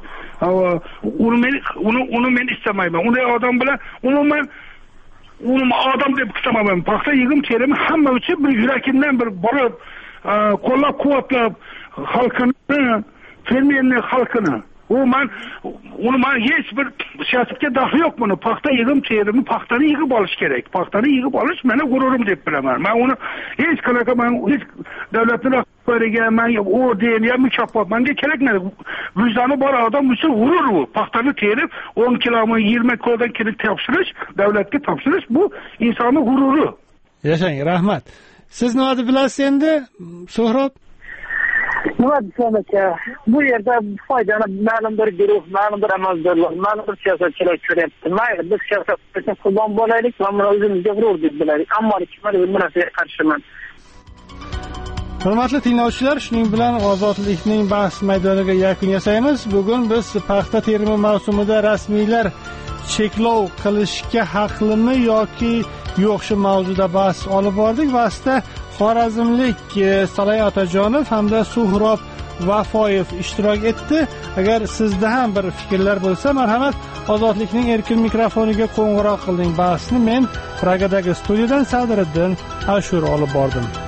Uni men istamayman. Unday odam bilan umuman odam deb hisoblayman. Paxta yig'im terimi hamma uchun bir yurakimdan bir borib qo'llab-quvvatlab xalqini, fermerni xalqini. Men hech bir siyosatga daxli yo'q buni. Paxta yig'im terimi paxtani yig'ib olish kerak. Paxtani yig'ib olish meni g'ururim deb bilaman. Men uni hech qanaqa hech davlatning rahbariga orden ya mukofot menga kerak emas. Vijdoni bor odam uchun g'urur bu. Paxtani terib 10 kilomi 20 kilodan kelib topshirish, davlatga topshirish bu insonning g'ururi. Yashang, rahmat. Siz nima deb bilasiz endi, Suhrob? Nima desam aka, bu yerda foydani ma'lum bir guruh, ma'lum bir amaldorlar, ma'lum bir siyosatchilar ko'ryapti. Mayli, biz siyosatga qurbon bo'laylik va buni o'zimizga g'urur deb bilaylik. Ammo kimlar bu narsaga qarshiman. Hurmatli tinglovchilar, shuning bilan ozodlikning bahs maydoniga yakun yasaymiz. Bugun biz paxta terimi mavsumida rasmiylar cheklov qilishga haqlimi yoki yo'q shu mavzuda bahs olib bordik. Bahsda xorazmlik Salay Otajonov hamda Suhrob Vafoyev ishtirok etdi. Agar sizda ham bir fikrlar bo'lsa, marhamat, ozodlikning erkin mikrofoniga qo'ng'iroq qiling. Bahsni men Pragadagi studiyadan Sadriddin Ashur olib bordim.